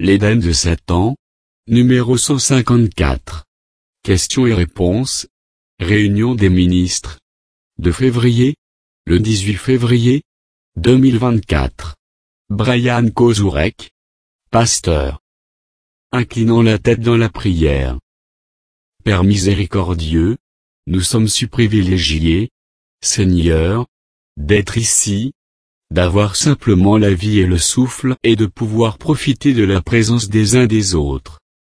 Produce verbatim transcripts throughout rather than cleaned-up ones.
L'Éden de Satan. Numéro cent cinquante-quatre. Questions et réponses. Réunion des ministres. De février. Le dix-huit février. deux mille vingt-quatre. Brian Kozurek. Pasteur. Inclinant la tête dans la prière. Père miséricordieux, nous sommes si privilégiés, Seigneur, d'être ici, d'avoir simplement la vie et le souffle et de pouvoir profiter de la présence des uns des autres.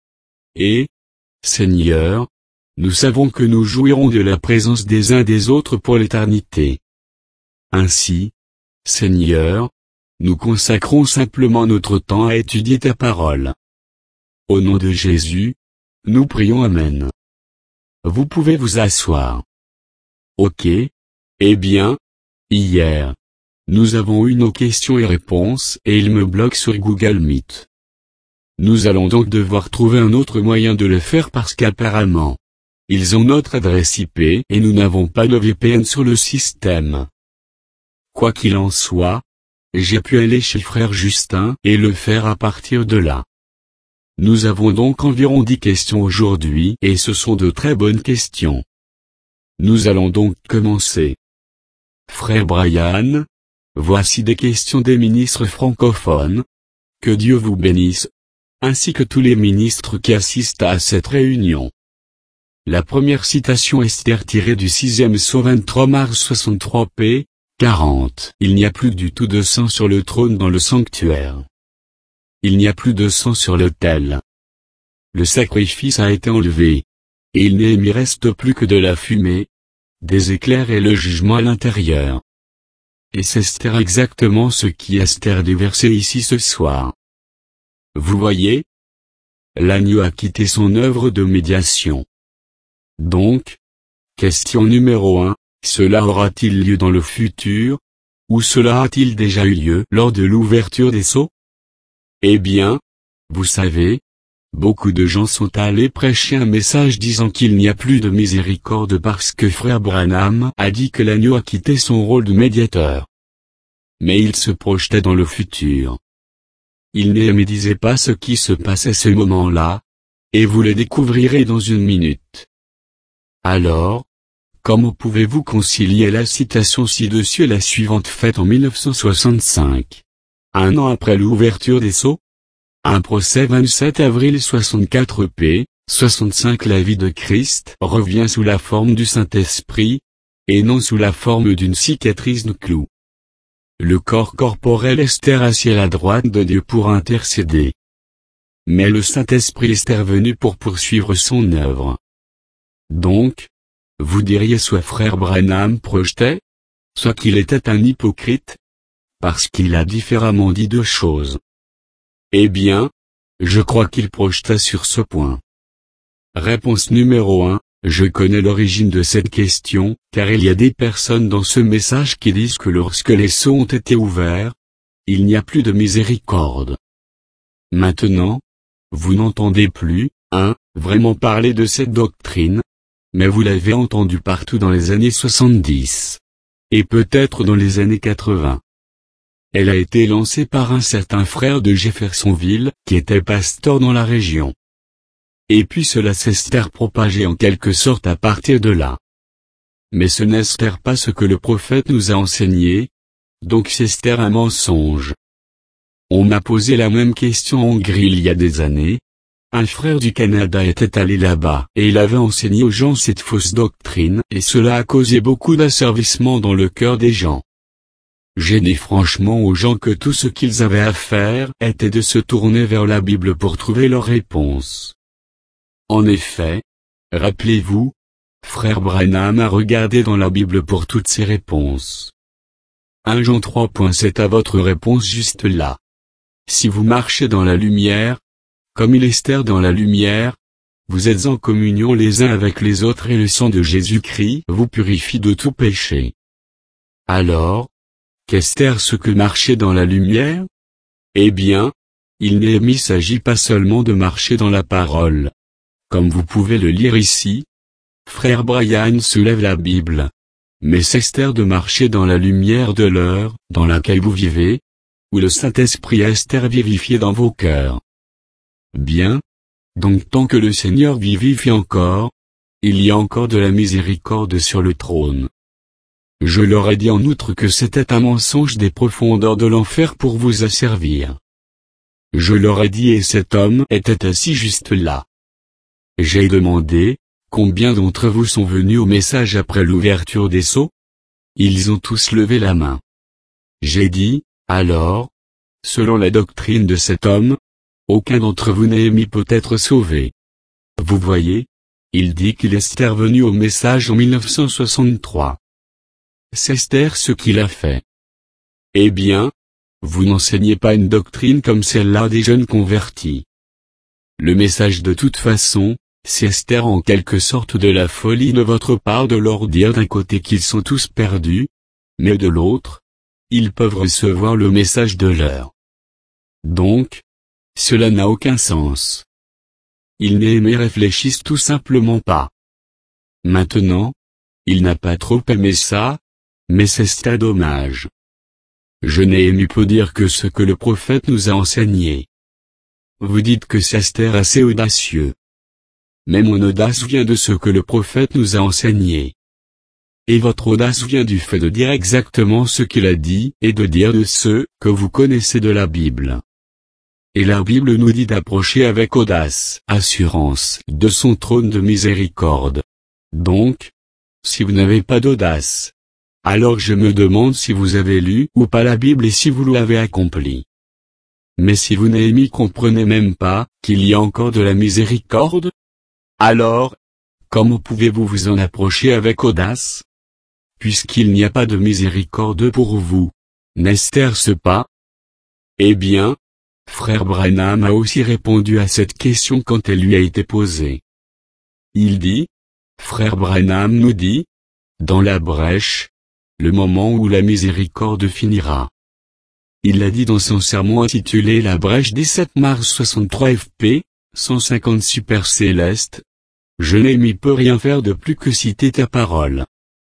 Et, Seigneur, nous savons que nous jouirons de la présence des uns des autres pour l'éternité. Ainsi, Seigneur, nous consacrons simplement notre temps à étudier ta parole. Au nom de Jésus, nous prions Amen. Vous pouvez vous asseoir. Ok. Eh bien, hier, nous avons eu nos questions et réponses et il me bloque sur Google Meet. Nous allons donc devoir trouver un autre moyen de le faire parce qu'apparemment, ils ont notre adresse I P et nous n'avons pas de V P N sur le système. Quoi qu'il en soit, j'ai pu aller chez Frère Justin et le faire à partir de là. Nous avons donc environ dix questions aujourd'hui et ce sont de très bonnes questions. Nous allons donc commencer. Frère Brian, voici des questions des ministres francophones. Que Dieu vous bénisse, ainsi que tous les ministres qui assistent à cette réunion. La première citation Esther tirée du sixième Psaume vingt-trois mars soixante-trois p. quarante. Il n'y a plus du tout de sang sur le trône dans le sanctuaire. Il n'y a plus de sang sur l'autel. Le sacrifice a été enlevé. Et il n'y reste plus que de la fumée, des éclairs et le jugement à l'intérieur. Et c'est Esther exactement ce qui Esther déversé ici ce soir. Vous voyez? L'agneau a quitté son œuvre de médiation. Donc, question numéro un, cela aura-t-il lieu dans le futur? Ou cela a-t-il déjà eu lieu lors de l'ouverture des sceaux? Eh bien, vous savez, beaucoup de gens sont allés prêcher un message disant qu'il n'y a plus de miséricorde parce que Frère Branham a dit que l'agneau a quitté son rôle de médiateur. Mais il se projetait dans le futur. Il ne médisait pas ce qui se passe à ce moment-là, et vous le découvrirez dans une minute. Alors, comment pouvez-vous concilier la citation ci-dessus et la suivante faite en mille neuf cent soixante-cinq? Un an après l'ouverture des sceaux? Un procès vingt-sept avril soixante-quatre p. soixante-cinq La vie de Christ revient sous la forme du Saint-Esprit, et non sous la forme d'une cicatrice de clou. Le corps corporel Esther assis à la droite de Dieu pour intercéder. Mais le Saint-Esprit est intervenu pour poursuivre son œuvre. Donc, vous diriez soit Frère Branham projetait, soit qu'il était un hypocrite, parce qu'il a différemment dit deux choses. Eh bien, je crois qu'il projeta sur ce point. Réponse numéro un, je connais l'origine de cette question, car il y a des personnes dans ce message qui disent que lorsque les sceaux ont été ouverts, il n'y a plus de miséricorde. Maintenant, vous n'entendez plus, hein, vraiment parler de cette doctrine, mais vous l'avez entendue partout dans les années soixante-dix. Et peut-être dans les années quatre-vingts. Elle a été lancée par un certain frère de Jeffersonville, qui était pasteur dans la région. Et puis cela s'est propagé en quelque sorte à partir de là. Mais ce n'est pas ce que le prophète nous a enseigné, donc c'est un mensonge. On m'a posé la même question en Hongrie il y a des années. Un frère du Canada était allé là-bas et il avait enseigné aux gens cette fausse doctrine et cela a causé beaucoup d'asservissement dans le cœur des gens. J'ai dit franchement aux gens que tout ce qu'ils avaient à faire était de se tourner vers la Bible pour trouver leur réponse. En effet, rappelez-vous, Frère Branham a regardé dans la Bible pour toutes ses réponses. un Jean trois sept a votre réponse juste là. Si vous marchez dans la lumière, comme il est Esther dans la lumière, vous êtes en communion les uns avec les autres et le sang de Jésus-Christ vous purifie de tout péché. Alors, qu'est-Esther ce que marcher dans la lumière? Eh bien, il ne s'agit pas seulement de marcher dans la parole. Comme vous pouvez le lire ici, Frère Brian soulève la Bible. Mais c'est Esther de marcher dans la lumière de l'heure dans laquelle vous vivez, où le Saint-Esprit a Esther vivifié dans vos cœurs. Bien. Donc tant que le Seigneur vivifie encore, il y a encore de la miséricorde sur le trône. Je leur ai dit en outre que c'était un mensonge des profondeurs de l'enfer pour vous asservir. Je leur ai dit et cet homme était assis juste là. J'ai demandé, combien d'entre vous sont venus au message après l'ouverture des sceaux? Ils ont tous levé la main. J'ai dit, alors, selon la doctrine de cet homme, aucun d'entre vous Néhémie peut être sauvé. Vous voyez, il dit qu'il est intervenu au message en mille neuf cent soixante-trois. C'est Esther ce qu'il a fait. Eh bien, vous n'enseignez pas une doctrine comme celle-là des jeunes convertis. Le message de toute façon, c'est Esther en quelque sorte de la folie de votre part de leur dire d'un côté qu'ils sont tous perdus, mais de l'autre, ils peuvent recevoir le message de l'heure. Donc, cela n'a aucun sens. Ils Néhémie réfléchissent tout simplement pas. Maintenant, il n'a pas trop aimé ça, mais c'est dommage. Je Néhémie peut dire que ce que le prophète nous a enseigné. Vous dites que c'est assez audacieux. Mais mon audace vient de ce que le prophète nous a enseigné. Et votre audace vient du fait de dire exactement ce qu'il a dit et de dire de ce que vous connaissez de la Bible. Et la Bible nous dit d'approcher avec audace, assurance, de son trône de miséricorde. Donc, si vous n'avez pas d'audace, alors je me demande si vous avez lu ou pas la Bible et si vous l'avez accomplie. Mais si vous Néhémie comprenez même pas qu'il y a encore de la miséricorde, alors, comment pouvez-vous vous en approcher avec audace? Puisqu'il n'y a pas de miséricorde pour vous, n'est-ce pas? Eh bien, frère Branham a aussi répondu à cette question quand elle lui a été posée. Il dit, frère Branham nous dit, dans la brèche, le moment où la miséricorde finira. Il l'a dit dans son sermon intitulé La brèche dix-sept mars soixante-trois F P, cent cinquante Super Céleste. Je Néhémie peux rien faire de plus que citer ta parole.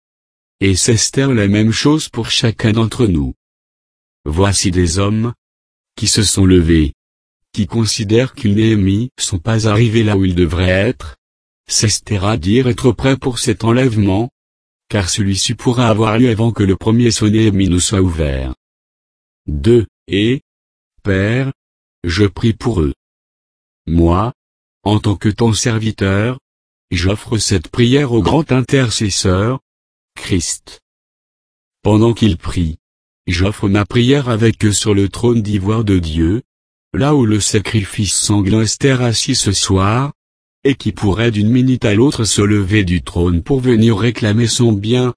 Et c'est Esther la même chose pour chacun d'entre nous. Voici des hommes qui se sont levés, qui considèrent qu'ils Néhémie sont pas arrivés là où ils devraient être. C'est Esther à dire être prêt pour cet enlèvement, car celui-ci pourra avoir lieu avant que le premier sceau Néhémie nous soit ouvert. deux. Et, Père, je prie pour eux. Moi, en tant que ton serviteur, j'offre cette prière au grand intercesseur, Christ. Pendant qu'il prie, j'offre ma prière avec eux sur le trône d'ivoire de Dieu, là où le sacrifice sanglant Esther assis ce soir, et qui pourrait d'une minute à l'autre se lever du trône pour venir réclamer son bien.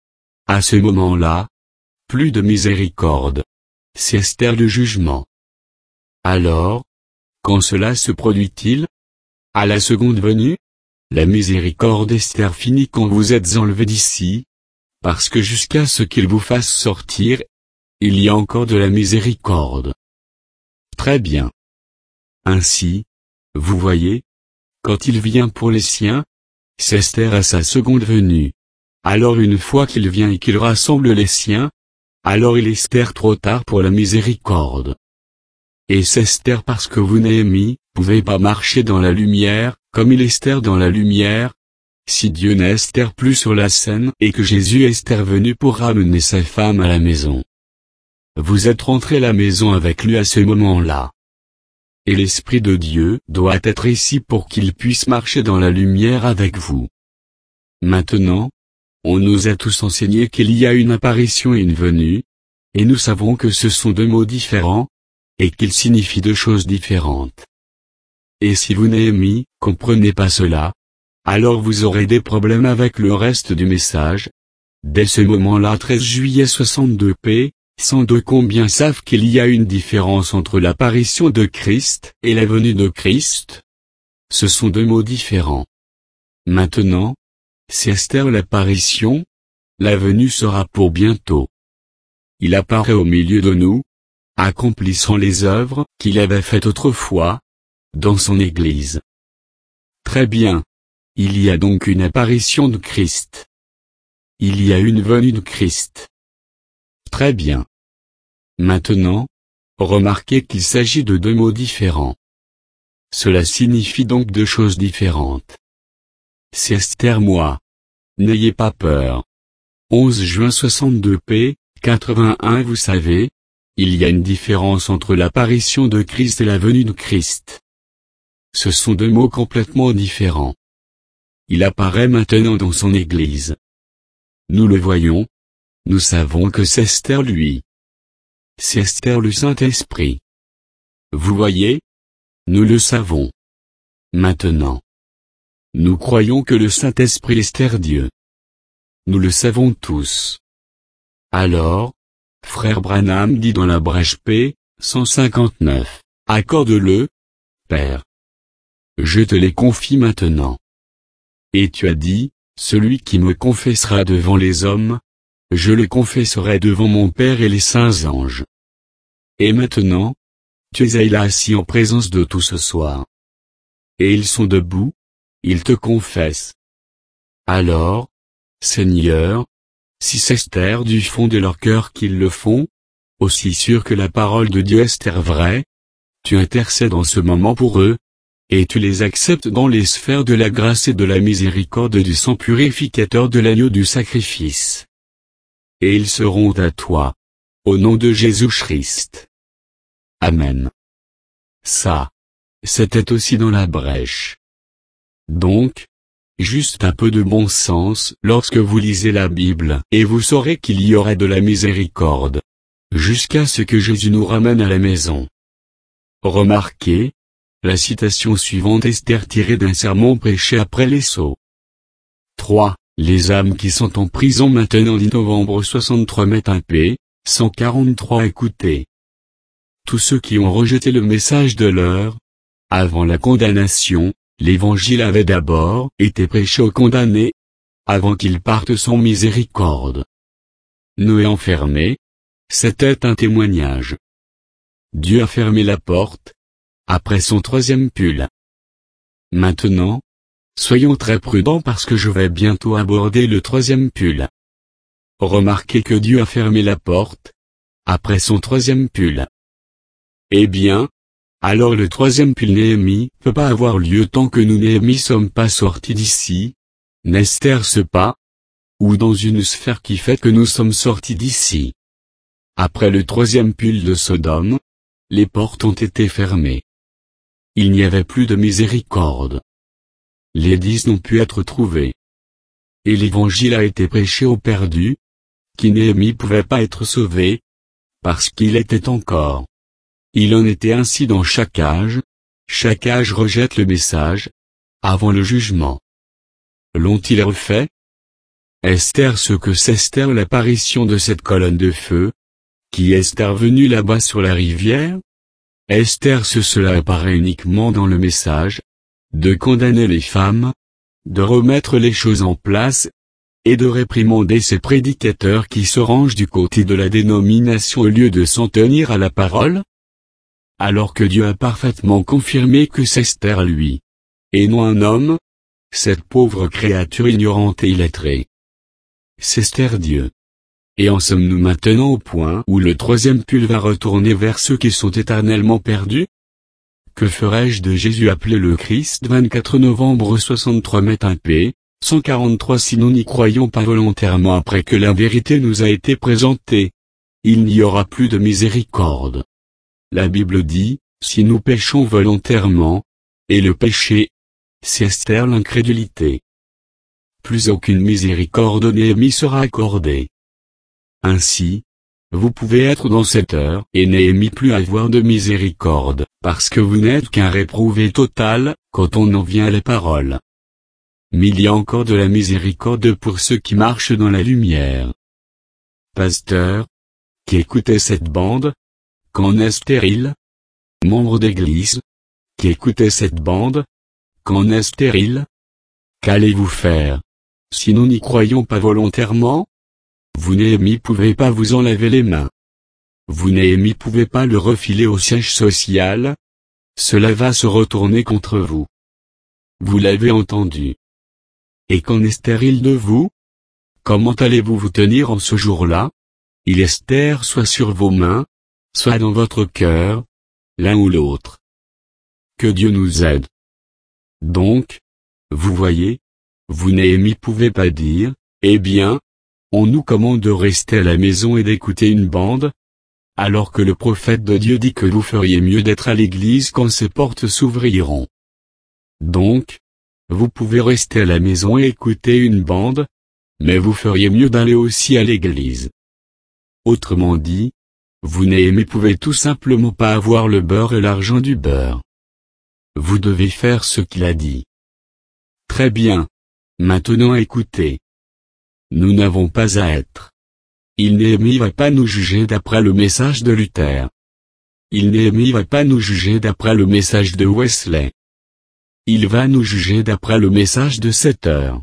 À ce moment-là, plus de miséricorde. C'est Esther le jugement. Alors, quand cela se produit-il? À la seconde venue? La miséricorde Esther finit quand vous êtes enlevés d'ici, parce que jusqu'à ce qu'il vous fasse sortir, il y a encore de la miséricorde. Très bien. Ainsi, vous voyez, quand il vient pour les siens, c'est Esther à sa seconde venue. Alors une fois qu'il vient et qu'il rassemble les siens, alors il est Esther trop tard pour la miséricorde. Et c'est Esther parce que vous Néhémie, pouvez pas marcher dans la lumière, comme il est Esther dans la lumière. Si Dieu n'est Esther plus sur la scène et que Jésus est Esther venu pour ramener sa femme à la maison. Vous êtes rentré à la maison avec lui à ce moment-là. Et l'Esprit de Dieu doit être ici pour qu'il puisse marcher dans la lumière avec vous. Maintenant, on nous a tous enseigné qu'il y a une apparition et une venue, et nous savons que ce sont deux mots différents, et qu'ils signifient deux choses différentes. Et si vous Néhémie, comprenez pas cela, alors vous aurez des problèmes avec le reste du message. Dès ce moment-là treize juillet soixante-deux p, cent deux combien savent qu'il y a une différence entre l'apparition de Christ et la venue de Christ? Ce sont deux mots différents. Maintenant, c'est Esther l'apparition, la venue sera pour bientôt. Il apparaît au milieu de nous, accomplissant les œuvres qu'il avait faites autrefois, dans son Église. Très bien. Il y a donc une apparition de Christ. Il y a une venue de Christ. Très bien. Maintenant, remarquez qu'il s'agit de deux mots différents. Cela signifie donc deux choses différentes. C'est Esther moi. N'ayez pas peur. onze juin soixante-deux p. quatre-vingt-un Vous savez, il y a une différence entre l'apparition de Christ et la venue de Christ. Ce sont deux mots complètement différents. Il apparaît maintenant dans son Église. Nous le voyons. Nous savons que c'est Esther lui. C'est Esther le Saint-Esprit. Vous voyez? Nous le savons. Maintenant. Nous croyons que le Saint-Esprit est Esther Dieu. Nous le savons tous. Alors, frère Branham dit dans la brèche P, cent cinquante-neuf, accorde-le, Père. Je te les confie maintenant. Et tu as dit, celui qui me confessera devant les hommes, je le confesserai devant mon Père et les saints anges. Et maintenant, tu es là assis en présence de tous ce soir. Et ils sont debout, ils te confessent. Alors, Seigneur, si c'est Esther du fond de leur cœur qu'ils le font, aussi sûr que la parole de Dieu est vraie, tu intercèdes en ce moment pour eux, et tu les acceptes dans les sphères de la grâce et de la miséricorde du sang purificateur de l'agneau du sacrifice. Et ils seront à toi. Au nom de Jésus-Christ. Amen. Ça. C'était aussi dans la brèche. Donc, juste un peu de bon sens lorsque vous lisez la Bible, et vous saurez qu'il y aura de la miséricorde. Jusqu'à ce que Jésus nous ramène à la maison. Remarquez, la citation suivante est Esther tirée d'un sermon prêché après les sceaux. trois. Les âmes qui sont en prison maintenant dix novembre soixante-trois mettent un P, cent quarante-trois écoutez. Tous ceux qui ont rejeté le message de leur, avant la condamnation, l'évangile avait d'abord été prêché aux condamnés, avant qu'ils partent sans miséricorde. Noé enfermé, c'était un témoignage. Dieu a fermé la porte, après son troisième pull. Maintenant, soyons très prudents parce que je vais bientôt aborder le troisième pull. Remarquez que Dieu a fermé la porte, après son troisième pull. Eh bien, alors le troisième pull Néhémie peut pas avoir lieu tant que nous Néhémie sommes pas sortis d'ici, n'est-ce pas? Ou dans une sphère qui fait que nous sommes sortis d'ici. Après le troisième pull de Sodome, les portes ont été fermées. Il n'y avait plus de miséricorde. Les dix n'ont pu être trouvés. Et l'évangile a été prêché aux perdus, qui Néhémie pouvait pas être sauvé, parce qu'il était encore. Il en était ainsi dans chaque âge, chaque âge rejette le message, avant le jugement. L'ont-ils refait? Esther ce que c'est Esther l'apparition de cette colonne de feu, qui est Esther venue là-bas sur la rivière? Esther ce cela apparaît uniquement dans le message, de condamner les femmes, de remettre les choses en place, et de réprimander ces prédicateurs qui se rangent du côté de la dénomination au lieu de s'en tenir à la parole? Alors que Dieu a parfaitement confirmé que c'est Esther lui, et non un homme, cette pauvre créature ignorante et illettrée. C'est Esther Dieu. Et en sommes-nous maintenant au point où le troisième pull va retourner vers ceux qui sont éternellement perdus? Que ferais-je de Jésus appelé le Christ vingt-quatre novembre soixante-trois met un P, cent quarante-trois si nous n'y croyons pas volontairement après que la vérité nous a été présentée? Il n'y aura plus de miséricorde. La Bible dit, si nous péchons volontairement, et le péché, c'est Esther l'incrédulité. Plus aucune miséricorde Néhémie sera accordée. Ainsi, vous pouvez être dans cette heure et Néhémie plus avoir de miséricorde, parce que vous n'êtes qu'un réprouvé total, quand on en vient à la parole. Mais il y a encore de la miséricorde pour ceux qui marchent dans la lumière. Pasteur, qui écoutez cette bande, qu'en est stérile? Membre d'église, qui écoutez cette bande, qu'en est stérile? Qu'allez-vous faire? Si nous n'y croyons pas volontairement? Vous Néhémie pouvez pas vous en laver les mains. Vous Néhémie pouvez pas le refiler au siège social. Cela va se retourner contre vous. Vous l'avez entendu. Et qu'en est stérile de vous? Comment allez-vous vous tenir en ce jour-là? Il est Esther soit sur vos mains, soit dans votre cœur, l'un ou l'autre. que Dieu nous aide. Donc, vous voyez, vous Néhémie pouvez pas dire, eh bien, on nous commande de rester à la maison et d'écouter une bande, alors que le prophète de Dieu dit que vous feriez mieux d'être à l'église quand ses portes s'ouvriront. Donc, vous pouvez rester à la maison et écouter une bande, mais vous feriez mieux d'aller aussi à l'église. Autrement dit, vous Néhémie pouvez tout simplement pas avoir le beurre et l'argent du beurre. Vous devez faire ce qu'il a dit. Très bien. Maintenant écoutez. Nous n'avons pas à être. Il Néhémie va pas nous juger d'après le message de Luther. Il Néhémie va pas nous juger d'après le message de Wesley. Il va nous juger d'après le message de sept heures.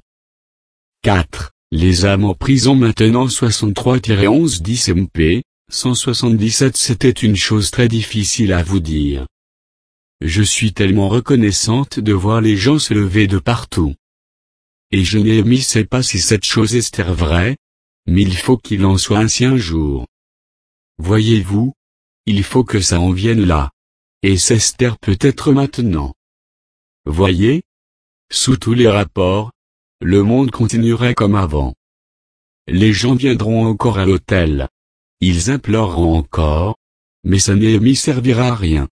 quatre. Les âmes en prison maintenant soixante-trois onze dix M P, cent soixante-dix-sept. C'était une chose très difficile à vous dire. Je suis tellement reconnaissante de voir les gens se lever de partout. Et je Néhémie sais pas si cette chose est vraie, mais il faut qu'il en soit ainsi un jour. Voyez-vous, il faut que ça en vienne là. Et c'est Esther peut-être maintenant. Voyez, sous tous les rapports, le monde continuerait comme avant. Les gens viendront encore à l'autel. Ils imploreront encore, mais ça Néhémie servira à rien.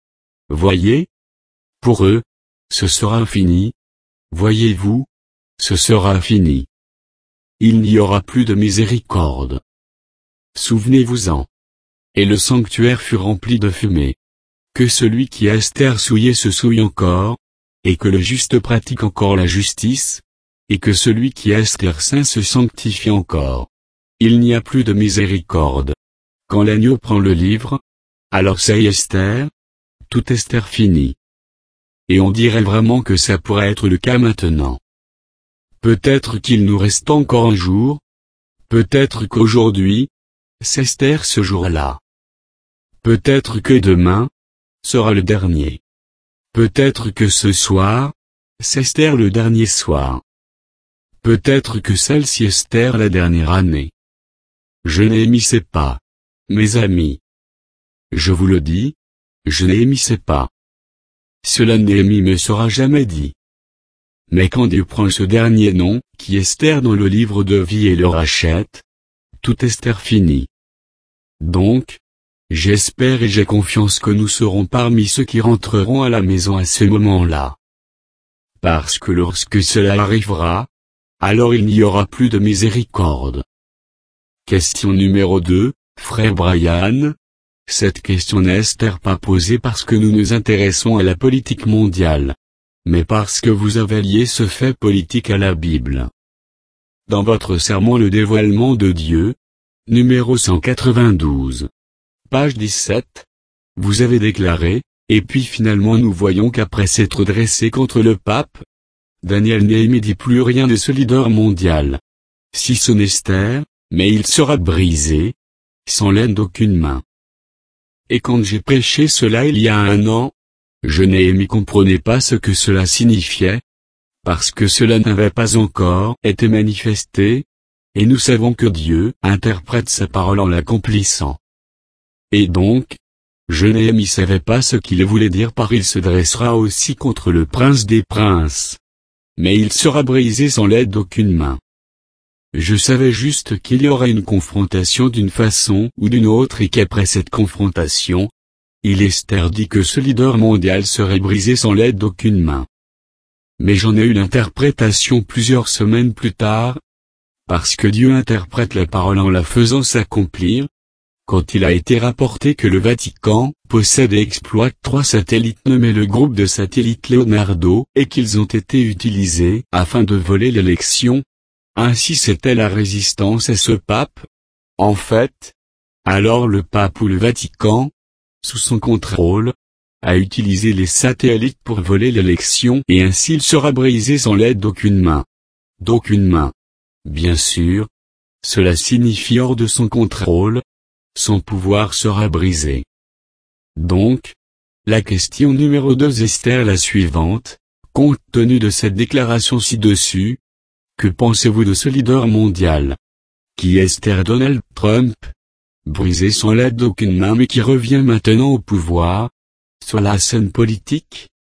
Voyez, pour eux, ce sera fini. Voyez-vous, ce sera fini. Il n'y aura plus de miséricorde. Souvenez-vous-en. Et le sanctuaire fut rempli de fumée. Que celui qui a Esther souillé se souille encore, et que le juste pratique encore la justice, et que celui qui a Esther saint se sanctifie encore. Il n'y a plus de miséricorde. Quand l'agneau prend le livre, alors ça y est Esther, tout Esther fini. Et on dirait vraiment que ça pourrait être le cas maintenant. Peut-être qu'il nous reste encore un jour. Peut-être qu'aujourd'hui, c'est Esther ce jour-là. Peut-être que demain, sera le dernier. Peut-être que ce soir, c'est Esther le dernier soir. Peut-être que celle-ci Esther la dernière année. Je Néhémie sais pas. Mes amis. Je vous le dis, je Néhémie sais pas. Cela Néhémie me sera jamais dit. Mais quand Dieu prend ce dernier nom, qui est Esther dans le livre de vie et le rachète, tout Esther finit. Donc, j'espère et j'ai confiance que nous serons parmi ceux qui rentreront à la maison à ce moment-là. Parce que lorsque cela arrivera, alors il n'y aura plus de miséricorde. Question numéro deux, frère Brian. Cette question n'est pas posée parce que nous nous intéressons à la politique mondiale, mais parce que vous avez lié ce fait politique à la Bible. Dans votre sermon Le dévoilement de Dieu, numéro cent quatre-vingt-douze, page dix-sept, vous avez déclaré, et puis finalement nous voyons qu'après s'être dressé contre le pape, Daniel Néhémie dit plus rien de ce leader mondial. Si ce n'est Esther, mais il sera brisé, sans l'aide d'aucune main. Et quand j'ai prêché cela il y a un an, je Néhémie comprenais pas ce que cela signifiait, parce que cela n'avait pas encore été manifesté, et nous savons que Dieu interprète sa parole en l'accomplissant. Et donc, je Néhémie savait pas ce qu'il voulait dire par il se dressera aussi contre le prince des princes. Mais il sera brisé sans l'aide d'aucune main. Je savais juste qu'il y aurait une confrontation d'une façon ou d'une autre et qu'après cette confrontation, il Esther dit que ce leader mondial serait brisé sans l'aide d'aucune main. Mais j'en ai eu l'interprétation plusieurs semaines plus tard, parce que Dieu interprète la parole en la faisant s'accomplir, quand il a été rapporté que le Vatican possède et exploite trois satellites nommés le groupe de satellites Leonardo et qu'ils ont été utilisés afin de voler l'élection. Ainsi c'était la résistance à ce pape. En fait, alors le pape ou le Vatican, sous son contrôle, a utilisé les satellites pour voler l'élection et ainsi il sera brisé sans l'aide d'aucune main. D'aucune main. Bien sûr, cela signifie hors de son contrôle. Son pouvoir sera brisé. Donc, la question numéro deux Esther la suivante, compte tenu de cette déclaration ci-dessus, que pensez-vous de ce leader mondial, qui est Esther Donald Trump, brisé sans l'aide d'aucune main mais qui revient maintenant au pouvoir, sur la scène politique?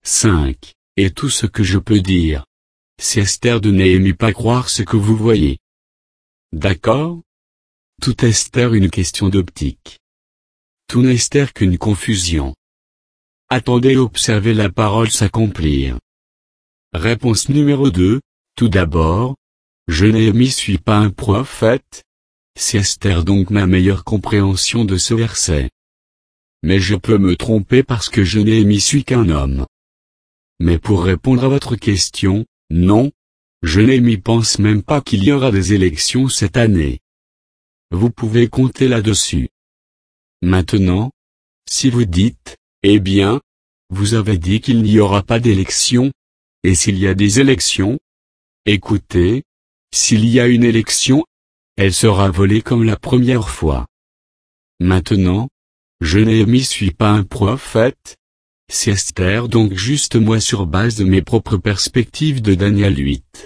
cinq. Et tout ce que je peux dire, c'est Esther de Néhémie pas croire ce que vous voyez. D'accord? Tout Esther une question d'optique. Tout n'est Esther qu'une confusion. Attendez et observez la parole s'accomplir. Réponse numéro deux. Tout d'abord, je Néhémie suis pas un prophète. C'est Esther donc ma meilleure compréhension de ce verset. Mais je peux me tromper parce que je Néhémie suis qu'un homme. Mais pour répondre à votre question, non, je Néhémie pense même pas qu'il y aura des élections cette année. Vous pouvez compter là-dessus. Maintenant, si vous dites, eh bien, vous avez dit qu'il n'y aura pas d'élection, et s'il y a des élections? Écoutez, s'il y a une élection, elle sera volée comme la première fois. Maintenant, je Néhémie suis pas un prophète. C'est Esther donc juste moi sur base de mes propres perspectives de Daniel huit.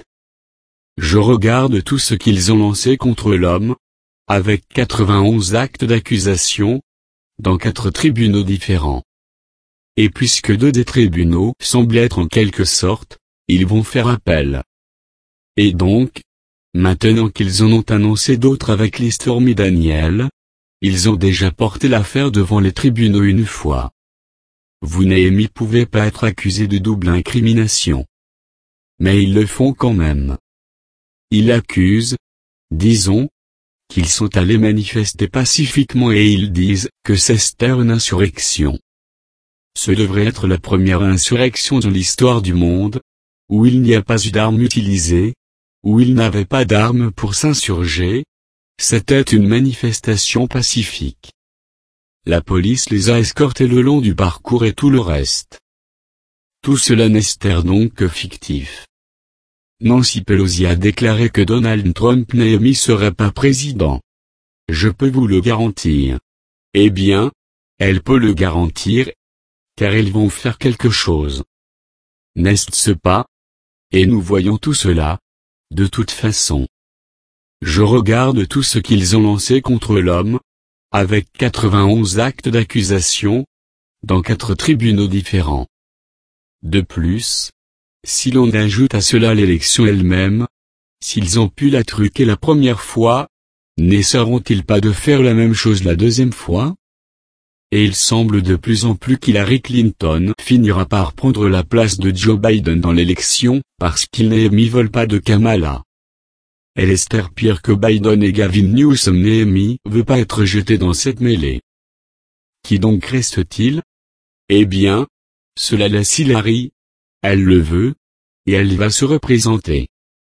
Je regarde tout ce qu'ils ont lancé contre l'homme, avec quatre-vingt-onze actes d'accusation, dans quatre tribunaux différents. Et puisque deux des tribunaux semblent être en quelque sorte, ils vont faire appel. Et donc, maintenant qu'ils en ont annoncé d'autres avec l'histoire de Daniel, ils ont déjà porté l'affaire devant les tribunaux une fois. Vous Néhémie pouvez pas être accusé de double incrimination. Mais ils le font quand même. Ils accusent, disons, qu'ils sont allés manifester pacifiquement et ils disent que c'est Esther une insurrection. Ce devrait être la première insurrection de l'histoire du monde, où il n'y a pas eu d'armes utilisées, où il n'avait pas d'armes pour s'insurger. C'était une manifestation pacifique. La police les a escortés le long du parcours et tout le reste. Tout cela n'est Esther donc que fictif. Nancy Pelosi a déclaré que Donald Trump Néhémie serait pas président. Je peux vous le garantir. Eh bien, elle peut le garantir, car ils vont faire quelque chose. N'est-ce pas? Et nous voyons tout cela, de toute façon. Je regarde tout ce qu'ils ont lancé contre l'homme, avec quatre-vingt-onze actes d'accusation, dans quatre tribunaux différents. De plus, si l'on ajoute à cela l'élection elle-même, s'ils ont pu la truquer la première fois, n'essaieront-ils pas de faire la même chose la deuxième fois? Et il semble de plus en plus qu'Hillary Clinton finira par prendre la place de Joe Biden dans l'élection, parce qu'ils Néhémie veulent pas de Kamala. Elle Esther pire que Biden et Gavin Newsom Néhémie veut pas être jeté dans cette mêlée. Qui donc reste-t-il? Eh bien, cela laisse Hillary. Elle le veut, et elle va se représenter.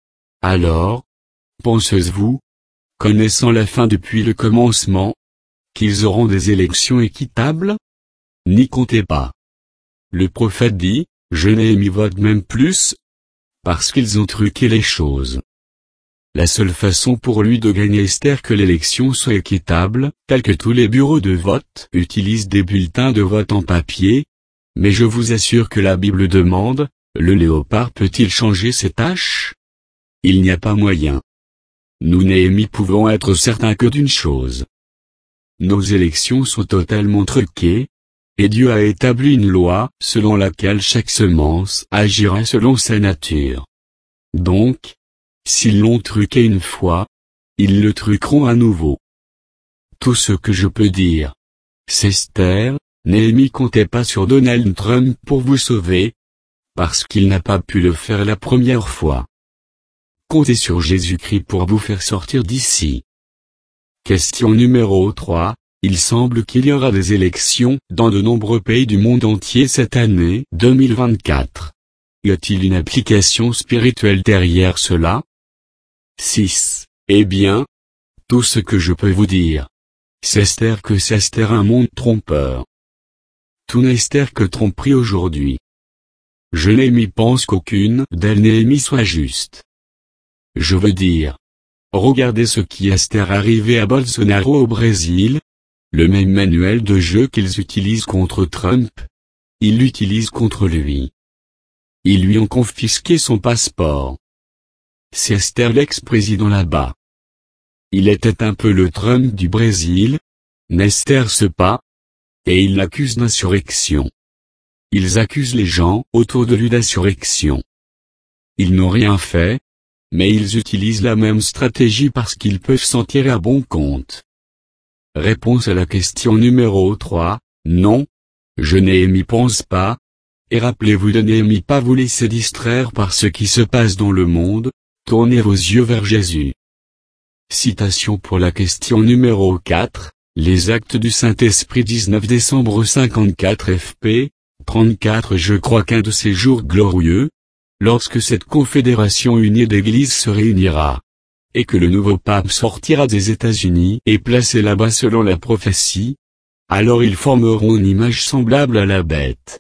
Alors, pensez-vous, connaissant la fin depuis le commencement, qu'ils auront des élections équitables? N'y comptez pas. Le prophète dit, je Néhémie vote même plus, parce qu'ils ont truqué les choses. La seule façon pour lui de gagner Esther que l'élection soit équitable, telle que tous les bureaux de vote utilisent des bulletins de vote en papier, mais je vous assure que la Bible demande, le léopard peut-il changer ses taches? Il n'y a pas moyen. Nous Néhémie pouvons être certains que d'une chose. Nos élections sont totalement truquées, et Dieu a établi une loi selon laquelle chaque semence agira selon sa nature. Donc, s'ils l'ont truqué une fois, ils le truqueront à nouveau. Tout ce que je peux dire, c'est Esther, Néhémie comptait pas sur Donald Trump pour vous sauver, parce qu'il n'a pas pu le faire la première fois. Comptez sur Jésus-Christ pour vous faire sortir d'ici. Question numéro trois, il semble qu'il y aura des élections dans de nombreux pays du monde entier cette année deux mille vingt-quatre. Y a-t-il une application spirituelle derrière cela? six. Eh bien, tout ce que je peux vous dire, c'est Esther que c'est Esther un monde trompeur. Tout n'est Esther que tromperie aujourd'hui. Je Néhémie pense qu'aucune d'elles Néhémie soit juste. Je veux dire, regardez ce qui Esther arrivé à Bolsonaro au Brésil, le même manuel de jeu qu'ils utilisent contre Trump, ils l'utilisent contre lui. Ils lui ont confisqué son passeport. C'est Esther l'ex-président là-bas. Il était un peu le Trump du Brésil, n'est-ce pas? Et il l'accuse d'insurrection. ils accusent les gens autour de lui d'insurrection. Ils n'ont rien fait, mais ils utilisent la même stratégie parce qu'ils peuvent s'en tirer à bon compte. Réponse à la question numéro trois, non. Je Néhémie pense pas. Et rappelez-vous de Néhémie, pas vous laisser distraire par ce qui se passe dans le monde, tournez vos yeux vers Jésus. Citation pour la question numéro quatre, les actes du Saint-Esprit dix-neuf décembre cinquante-quatre F P, trente-quatre. Je crois qu'un de ces jours glorieux, lorsque cette confédération unie d'églises se réunira, et que le nouveau pape sortira des États-Unis et placé là-bas selon la prophétie, alors ils formeront une image semblable à la bête.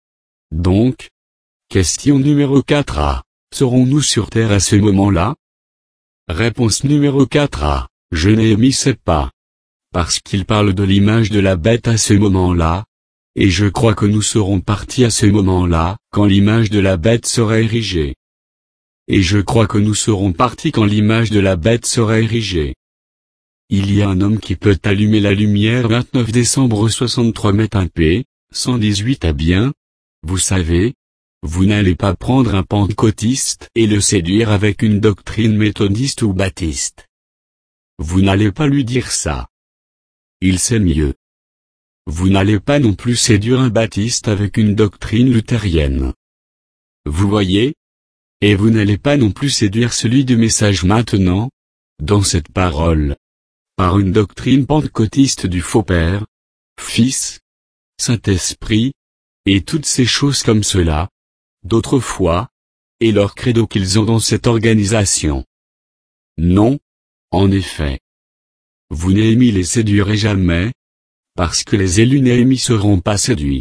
Donc, question numéro quatre A, serons-nous sur terre à ce moment-là? Réponse numéro quatre A, je Néhémie sais pas. Parce qu'il parle de l'image de la bête à ce moment-là, et je crois que nous serons partis à ce moment-là, quand l'image de la bête sera érigée. Et je crois que nous serons partis quand l'image de la bête sera érigée. Il y a un homme qui peut allumer la lumière vingt-neuf décembre soixante-trois mètres un P, cent dix-huit à bien. Vous savez, vous n'allez pas prendre un pentecôtiste et le séduire avec une doctrine méthodiste ou baptiste. Vous n'allez pas lui dire ça. Il sait mieux. Vous n'allez pas non plus séduire un baptiste avec une doctrine luthérienne. Vous voyez? Et vous n'allez pas non plus séduire celui du message maintenant, dans cette parole, par une doctrine pentecôtiste du faux Père, Fils, Saint-Esprit, et toutes ces choses comme cela, d'autrefois, et leur credo qu'ils ont dans cette organisation. Non, en effet. Vous Néhémie les séduirez jamais, parce que les élus Néhémie seront pas séduits.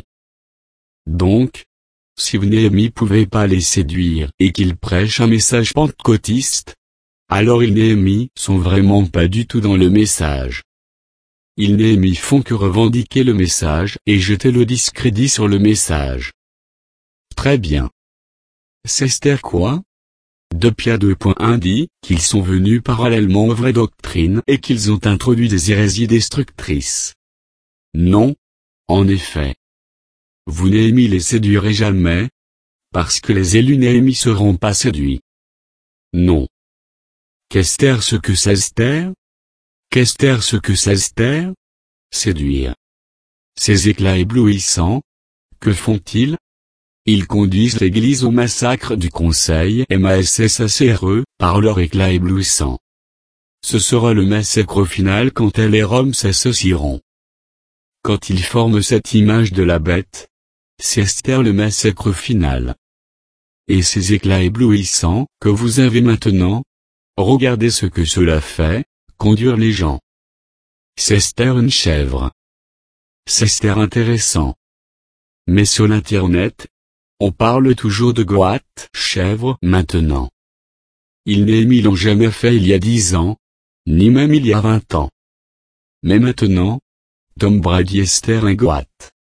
Donc, si vous Néhémie pouvez pas les séduire et qu'ils prêchent un message pentecôtiste, alors ils Néhémie sont vraiment pas du tout dans le message. Ils Néhémie font que revendiquer le message et jeter le discrédit sur le message. Très bien. C'est Esther quoi? deux Pierre deux point un dit qu'ils sont venus parallèlement aux vraies doctrines et qu'ils ont introduit des hérésies destructrices. Non, en effet. Vous Néhémie les séduirez jamais, parce que les élus Néhémie seront pas séduits. Non. Qu'Esther ce que c'est Esther? Qu'Esther ce que c'est Esther? Séduire. Ces éclats éblouissants, que font-ils? Ils conduisent l'Église au massacre du Conseil MASSACRE, par leur éclat éblouissant. Ce sera le massacre final quand elle et Rome s'associeront. Quand ils forment cette image de la bête, c'est Esther le massacre final. Et ces éclats éblouissants que vous avez maintenant, regardez ce que cela fait, conduire les gens. C'est Esther une chèvre. C'est Esther intéressant. Mais sur l'internet, on parle toujours de goat, chèvre, maintenant. Ils Néhémie l'ont jamais fait il y a dix ans, ni même il y a vingt ans. Mais maintenant, Tom Brady Esther un goat.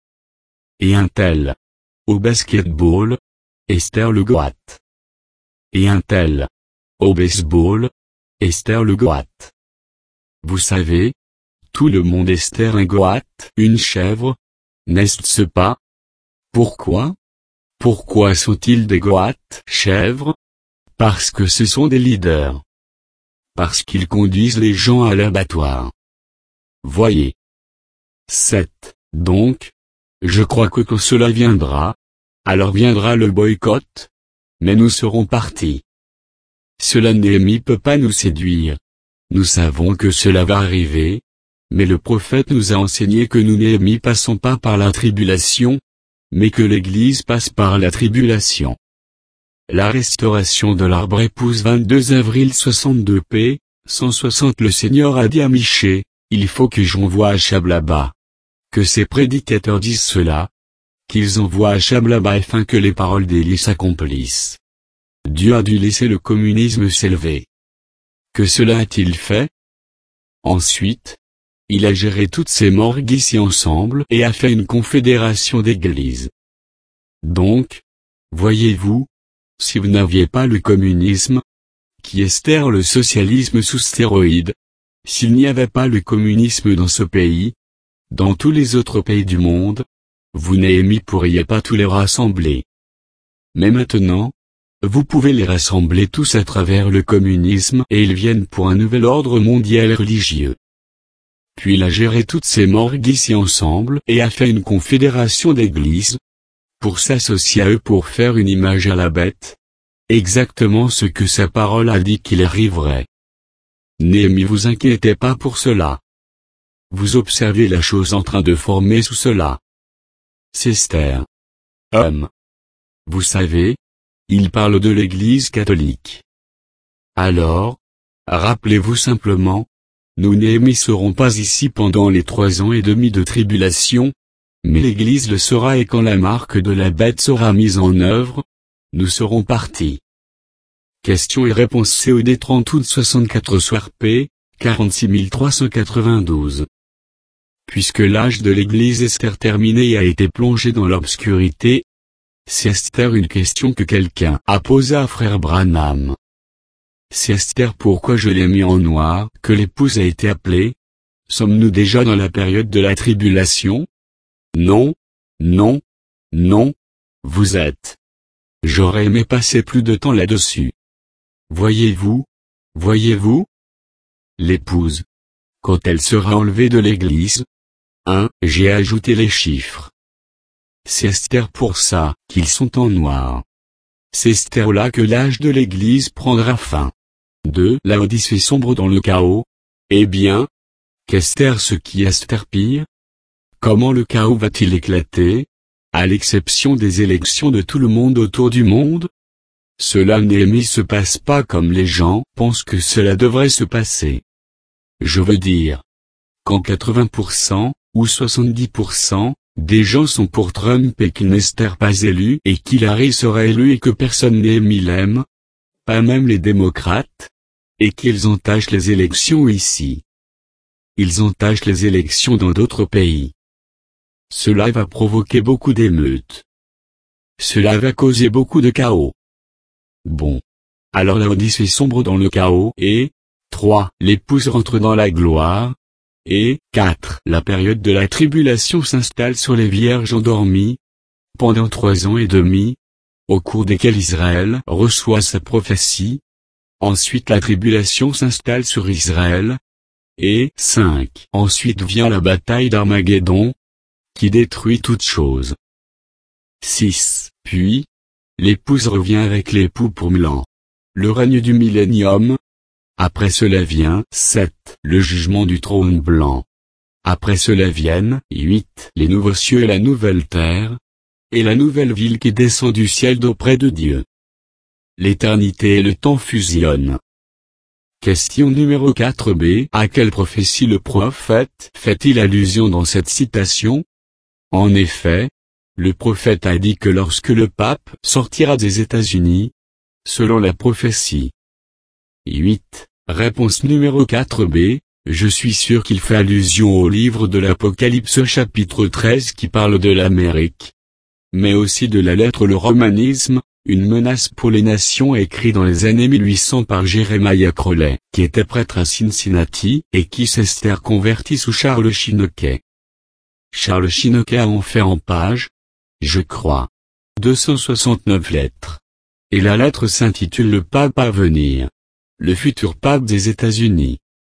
Et un tel. Au basketball, Esther le goat. Et un tel. Au baseball, Esther le goat. Vous savez, tout le monde Esther un goat, une chèvre, n'est-ce pas? Pourquoi? Pourquoi sont-ils des goats, chèvres? Parce que ce sont des leaders. Parce qu'ils conduisent les gens à l'abattoir. Voyez. sept. Donc, je crois que quand cela viendra, alors viendra le boycott, mais nous serons partis. Cela Néhémie peut pas nous séduire. Nous savons que cela va arriver, mais le prophète nous a enseigné que nous Néhémie passons pas par la tribulation, mais que l'Église passe par la tribulation. La restauration de l'arbre épouse vingt-deux avril soixante-deux p, cent soixante. Le Seigneur a dit à Michée, il faut que j'envoie Achab là-bas. Que ces prédicateurs disent cela, qu'ils envoient Achab là-bas afin que les paroles d'Élie s'accomplissent. Dieu a dû laisser le communisme s'élever. Que cela a-t-il fait? Ensuite, il a géré toutes ces morgues ici ensemble et a fait une confédération d'églises. Donc, voyez-vous, si vous n'aviez pas le communisme, qui Esther le socialisme sous stéroïdes, s'il n'y avait pas le communisme dans ce pays, dans tous les autres pays du monde, vous Néhémie pourriez pas tous les rassembler. Mais maintenant, vous pouvez les rassembler tous à travers le communisme et ils viennent pour un nouvel ordre mondial religieux. Puis il a géré toutes ces morgues ici ensemble et a fait une confédération d'églises, pour s'associer à eux pour faire une image à la bête. Exactement ce que sa parole a dit qu'il arriverait. Néhémie, vous inquiétez pas pour cela. Vous observez la chose en train de former sous cela. C'est Esther. Homme. Vous savez, il parle de l'Église catholique. Alors, rappelez-vous simplement, nous Néhémie serons pas ici pendant les trois ans et demi de tribulation, mais l'Église le sera et quand la marque de la bête sera mise en œuvre, nous serons partis. Questions et réponses C O D trente août soixante-quatre soir P, quarante-six mille trois cent quatre-vingt-douze. Puisque l'âge de l'Église Esther terminé et a été plongé dans l'obscurité, c'est Esther une question que quelqu'un a posée à frère Branham. C'est Esther pourquoi je l'ai mis en noir que l'épouse a été appelée. Sommes-nous déjà dans la période de la tribulation? Non, non, non, vous êtes. J'aurais aimé passer plus de temps là-dessus. Voyez-vous, voyez-vous? L'épouse. Quand elle sera enlevée de l'église. un. J'ai ajouté les chiffres. C'est Esther pour ça qu'ils sont en noir. C'est Esther là que l'âge de l'église prendra fin. deux. La Odyssée sombre dans le chaos. Eh bien, qu'Esther ce qui Esther pire? Comment le chaos va-t-il éclater? À l'exception des élections de tout le monde autour du monde? Cela Néhémie se passe pas comme les gens pensent que cela devrait se passer. Je veux dire, quand quatre-vingts pour cent, ou soixante-dix pour cent, des gens sont pour Trump et qu'il n'est pas élu et qu'Hillary sera élu et que personne Néhémie l'aime, pas même les démocrates, et qu'ils entachent les élections ici. Ils entachent les élections dans d'autres pays. Cela va provoquer beaucoup d'émeutes. Cela va causer beaucoup de chaos. Bon. Alors la Odyssée sombre dans le chaos et, trois. L'épouse rentre dans la gloire, et, quatre. La période de la tribulation s'installe sur les vierges endormies, pendant trois ans et demi, au cours desquels Israël reçoit sa prophétie. Ensuite la tribulation s'installe sur Israël, et, cinq. Ensuite vient la bataille d'Armageddon, qui détruit toute chose. six. Puis, l'épouse revient avec l'époux pour mille ans. Le règne du millénium. Après cela vient, sept. Le jugement du trône blanc. Après cela viennent, huit. Les nouveaux cieux et la nouvelle terre. Et la nouvelle ville qui descend du ciel d'auprès de Dieu. L'éternité et le temps fusionnent. Question numéro quatre B. À quelle prophétie le prophète fait-il allusion dans cette citation? En effet, le prophète a dit que lorsque le pape sortira des États-Unis, selon la prophétie. huit. Réponse numéro quatre B. Je suis sûr qu'il fait allusion au livre de l'Apocalypse chapitre treize qui parle de l'Amérique, mais aussi de la lettre le romanisme, une menace pour les nations écrit dans les années mille huit cents par Jeremiah Crowley, qui était prêtre à Cincinnati, et qui s'est converti sous Charles Chinoquet. Charles Chinoquet a en fait en page, je crois, deux cent soixante-neuf lettres. Et la lettre s'intitule Le pape à venir. Le futur pape des États-Unis.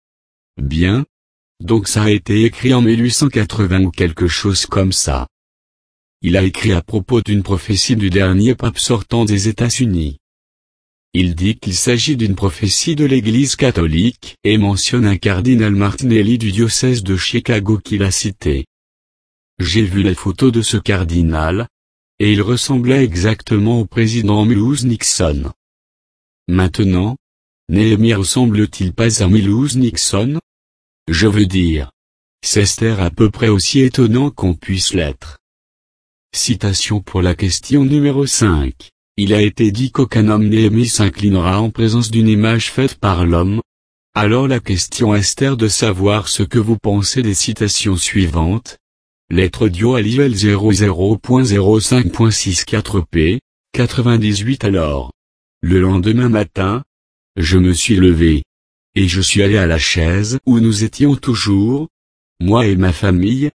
Bien. Donc ça a été écrit en mille huit cent quatre-vingts ou quelque chose comme ça. Il a écrit à propos d'une prophétie du dernier pape sortant des États-Unis. Il dit qu'il s'agit d'une prophétie de l'Église catholique, et mentionne un cardinal Martinelli du diocèse de Chicago qu'il a cité. J'ai vu les photos de ce cardinal, et il ressemblait exactement au président Milhouse Nixon. Maintenant, Néhémie ressemble-t-il pas à Milhouse Nixon? Je veux dire, c'est à peu près aussi étonnant qu'on puisse l'être. Citation pour la question numéro cinq. Il a été dit qu'aucun homme Néhémie s'inclinera en présence d'une image faite par l'homme. Alors la question Esther de savoir ce que vous pensez des citations suivantes. Lettre Dio à l'I L zéro zéro point zéro cinq point soixante-quatre P, quatre-vingt-dix-huit Alors. Le lendemain matin, je me suis levé. Et je suis allé à la chaise où nous étions toujours, moi et ma famille.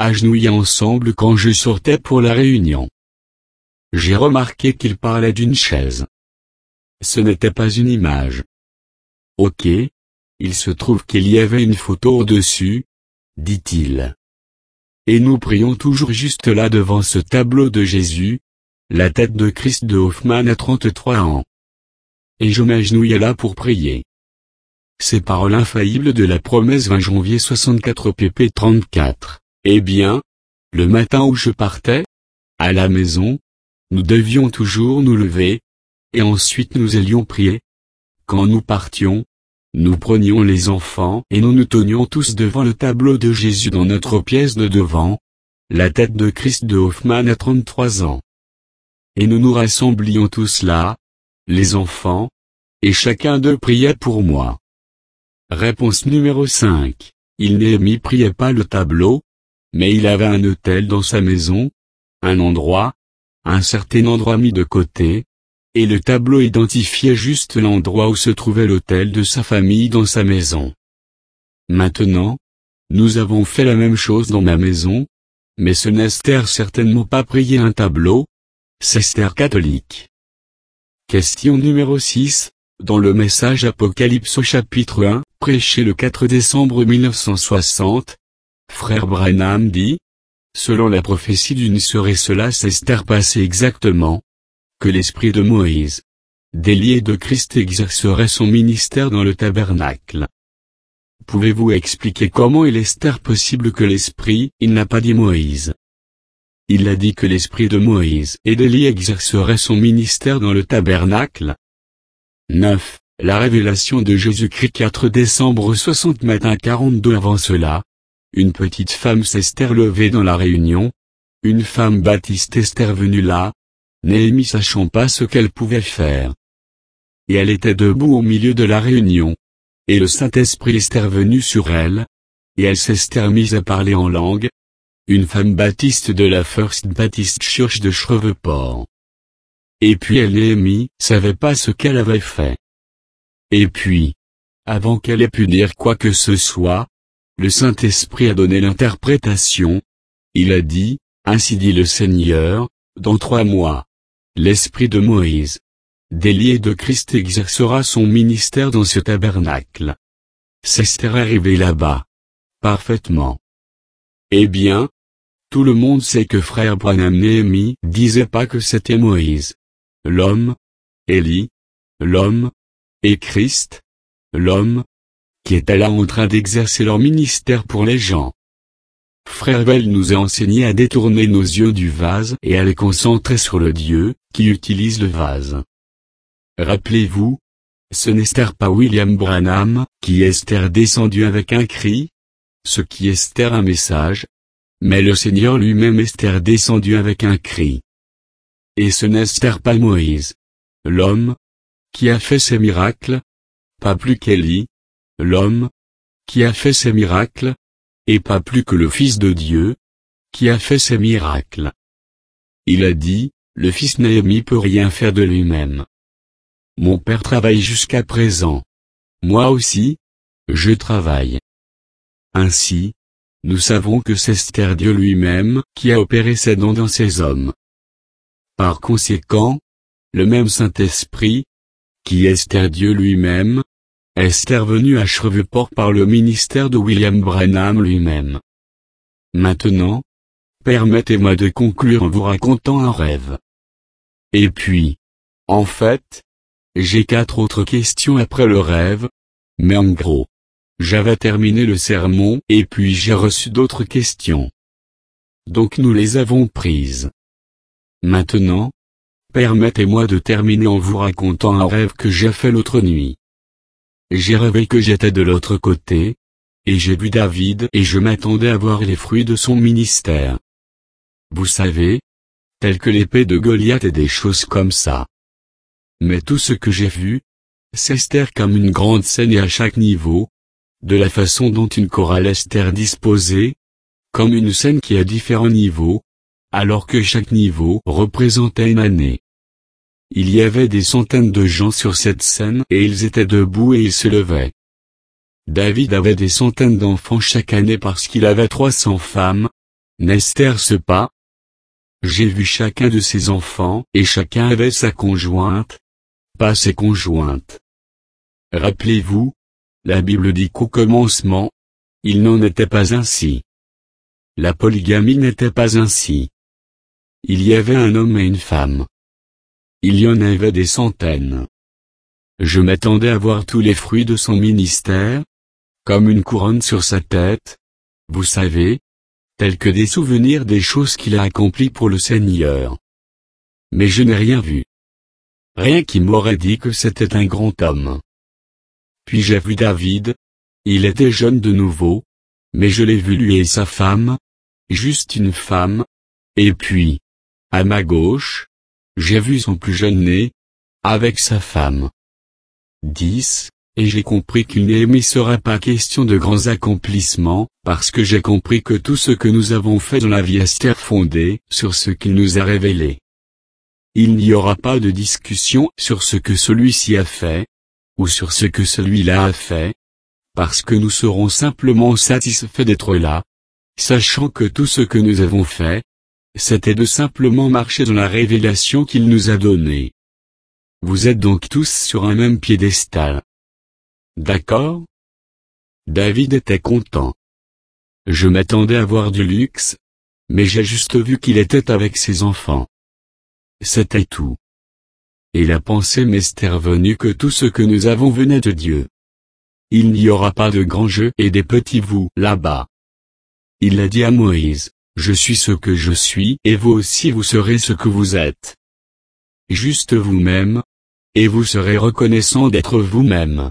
agenouillés ensemble quand je sortais pour la réunion. J'ai remarqué qu'il parlait d'une chaise. Ce n'était pas une image. Ok, il se trouve qu'il y avait une photo au-dessus, dit-il. Et nous prions toujours juste là devant ce tableau de Jésus, la tête de Christ de Hoffmann à trente-trois ans. Et je m'agenouillais là pour prier. Ces paroles infaillibles de la promesse vingt janvier soixante-quatre P P trente-quatre. Eh bien, le matin où je partais, à la maison, nous devions toujours nous lever, et ensuite nous allions prier. Quand nous partions, nous prenions les enfants et nous nous tenions tous devant le tableau de Jésus dans notre pièce de devant, la tête de Christ de Hoffmann à trente-trois ans. Et nous nous rassemblions tous là, les enfants, et chacun d'eux priait pour moi. Réponse numéro cinq. Il Néhémie priait pas le tableau, mais il avait un autel dans sa maison, un endroit, un certain endroit mis de côté, et le tableau identifiait juste l'endroit où se trouvait l'autel de sa famille dans sa maison. Maintenant, nous avons fait la même chose dans ma maison, mais ce n'est certainement pas prier un tableau, c'est catholique. Question numéro six. Dans le message Apocalypse au chapitre un, prêché le quatre décembre mille neuf cent soixante, frère Branham dit, selon la prophétie d'une sœur et cela s'est passé exactement, que l'esprit de Moïse, délié de Christ exercerait son ministère dans le tabernacle. Pouvez-vous expliquer comment il est possible que l'esprit, il n'a pas dit Moïse. Il a dit que l'esprit de Moïse et d'Élie exercerait son ministère dans le tabernacle. neuf. La révélation de Jésus-Christ quatre décembre soixante matin quarante-deux avant cela. Une petite femme s'Esther levée dans la réunion. Une femme baptiste Esther venue là. Néhémie sachant pas ce qu'elle pouvait faire. Et elle était debout au milieu de la réunion. Et le Saint-Esprit Esther venu sur elle. Et elle s'Esther mise à parler en langue. Une femme baptiste de la First Baptist Church de Shreveport. Et puis elle Néhémie savait pas ce qu'elle avait fait. Et puis, avant qu'elle ait pu dire quoi que ce soit, le Saint-Esprit a donné l'interprétation. Il a dit, ainsi dit le Seigneur, dans trois mois, l'esprit de Moïse, d'Élie et de Christ exercera son ministère dans ce tabernacle. S'Esther est arrivé là-bas. Parfaitement. Eh bien, tout le monde sait que frère Branham Néhémie disait pas que c'était Moïse, l'homme, Élie, l'homme, et Christ, l'homme, qui était là en train d'exercer leur ministère pour les gens. Frère Bell nous a enseigné à détourner nos yeux du vase et à les concentrer sur le Dieu, qui utilise le vase. Rappelez-vous, ce n'est pas William Branham, qui est descendu avec un cri, ce qui est un message, mais le Seigneur lui-même est descendu avec un cri. Et ce n'est pas Moïse, l'homme, qui a fait ces miracles, pas plus qu'Élie, l'homme, qui a fait ces miracles, et pas plus que le Fils de Dieu, qui a fait ces miracles. Il a dit, le Fils Néhémie peut rien faire de lui-même. Mon Père travaille jusqu'à présent. Moi aussi, je travaille. Ainsi, nous savons que c'est Dieu lui-même qui a opéré ses dons dans ces hommes. Par conséquent, le même Saint-Esprit, qui est Dieu lui-même, est venu à Shreveport par le ministère de William Branham lui-même. Maintenant, permettez-moi de conclure en vous racontant un rêve. Et puis, en fait, j'ai quatre autres questions après le rêve, mais en gros, j'avais terminé le sermon et puis j'ai reçu d'autres questions. Donc nous les avons prises. Maintenant, permettez-moi de terminer en vous racontant un rêve que j'ai fait l'autre nuit. J'ai rêvé que j'étais de l'autre côté, et j'ai vu David et je m'attendais à voir les fruits de son ministère. Vous savez, tels que l'épée de Goliath et des choses comme ça. Mais tout ce que j'ai vu, c'est comme une grande scène et à chaque niveau, de la façon dont une chorale est disposée, comme une scène qui a différents niveaux, alors que chaque niveau représentait une année. Il y avait des centaines de gens sur cette scène et ils étaient debout et ils se levaient. David avait des centaines d'enfants chaque année parce qu'il avait trois cents femmes, N'Esther ce pas. J'ai vu chacun de ses enfants, et chacun avait sa conjointe, pas ses conjointes. Rappelez-vous, la Bible dit qu'au commencement, il n'en était pas ainsi. La polygamie n'était pas ainsi. Il y avait un homme et une femme. Il y en avait des centaines. Je m'attendais à voir tous les fruits de son ministère, comme une couronne sur sa tête, vous savez, tels que des souvenirs des choses qu'il a accomplies pour le Seigneur. Mais je n'ai rien vu. Rien qui m'aurait dit que c'était un grand homme. Puis j'ai vu David, il était jeune de nouveau, mais je l'ai vu lui et sa femme, juste une femme, et puis, à ma gauche, j'ai vu son plus jeune né, avec sa femme. dix. Et j'ai compris qu'il n'y sera pas question de grands accomplissements, parce que j'ai compris que tout ce que nous avons fait dans la vie Esther fondé sur ce qu'il nous a révélé. Il n'y aura pas de discussion sur ce que celui-ci a fait, ou sur ce que celui-là a fait, parce que nous serons simplement satisfaits d'être là, sachant que tout ce que nous avons fait, c'était de simplement marcher dans la révélation qu'il nous a donnée. Vous êtes donc tous sur un même piédestal. D'accord? David était content. Je m'attendais à voir du luxe, mais j'ai juste vu qu'il était avec ses enfants. C'était tout. Et la pensée m'est revenue que tout ce que nous avons venait de Dieu. Il n'y aura pas de grands jeux et des petits vous là-bas. Il a dit à Moïse, je suis ce que je suis et vous aussi vous serez ce que vous êtes. Juste vous-même, et vous serez reconnaissant d'être vous-même.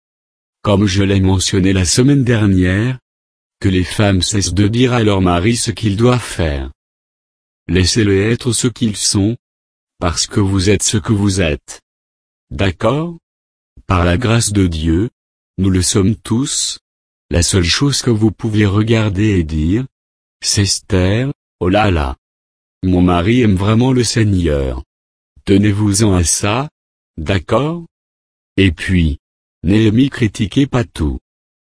Comme je l'ai mentionné la semaine dernière, que les femmes cessent de dire à leur mari ce qu'ils doivent faire. Laissez-les être ce qu'ils sont, parce que vous êtes ce que vous êtes. D'accord? Par la grâce de Dieu, nous le sommes tous. La seule chose que vous pouvez regarder et dire, c'est Esther, oh là là. Mon mari aime vraiment le Seigneur. Tenez-vous-en à ça, d'accord? Et puis, Néhémie critiquez pas tout.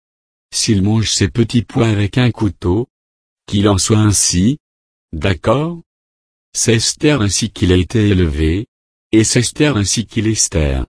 S'il mange ses petits pois avec un couteau, qu'il en soit ainsi, d'accord? C'est Esther ainsi qu'il a été élevé, et c'est Esther ainsi qu'il est Esther.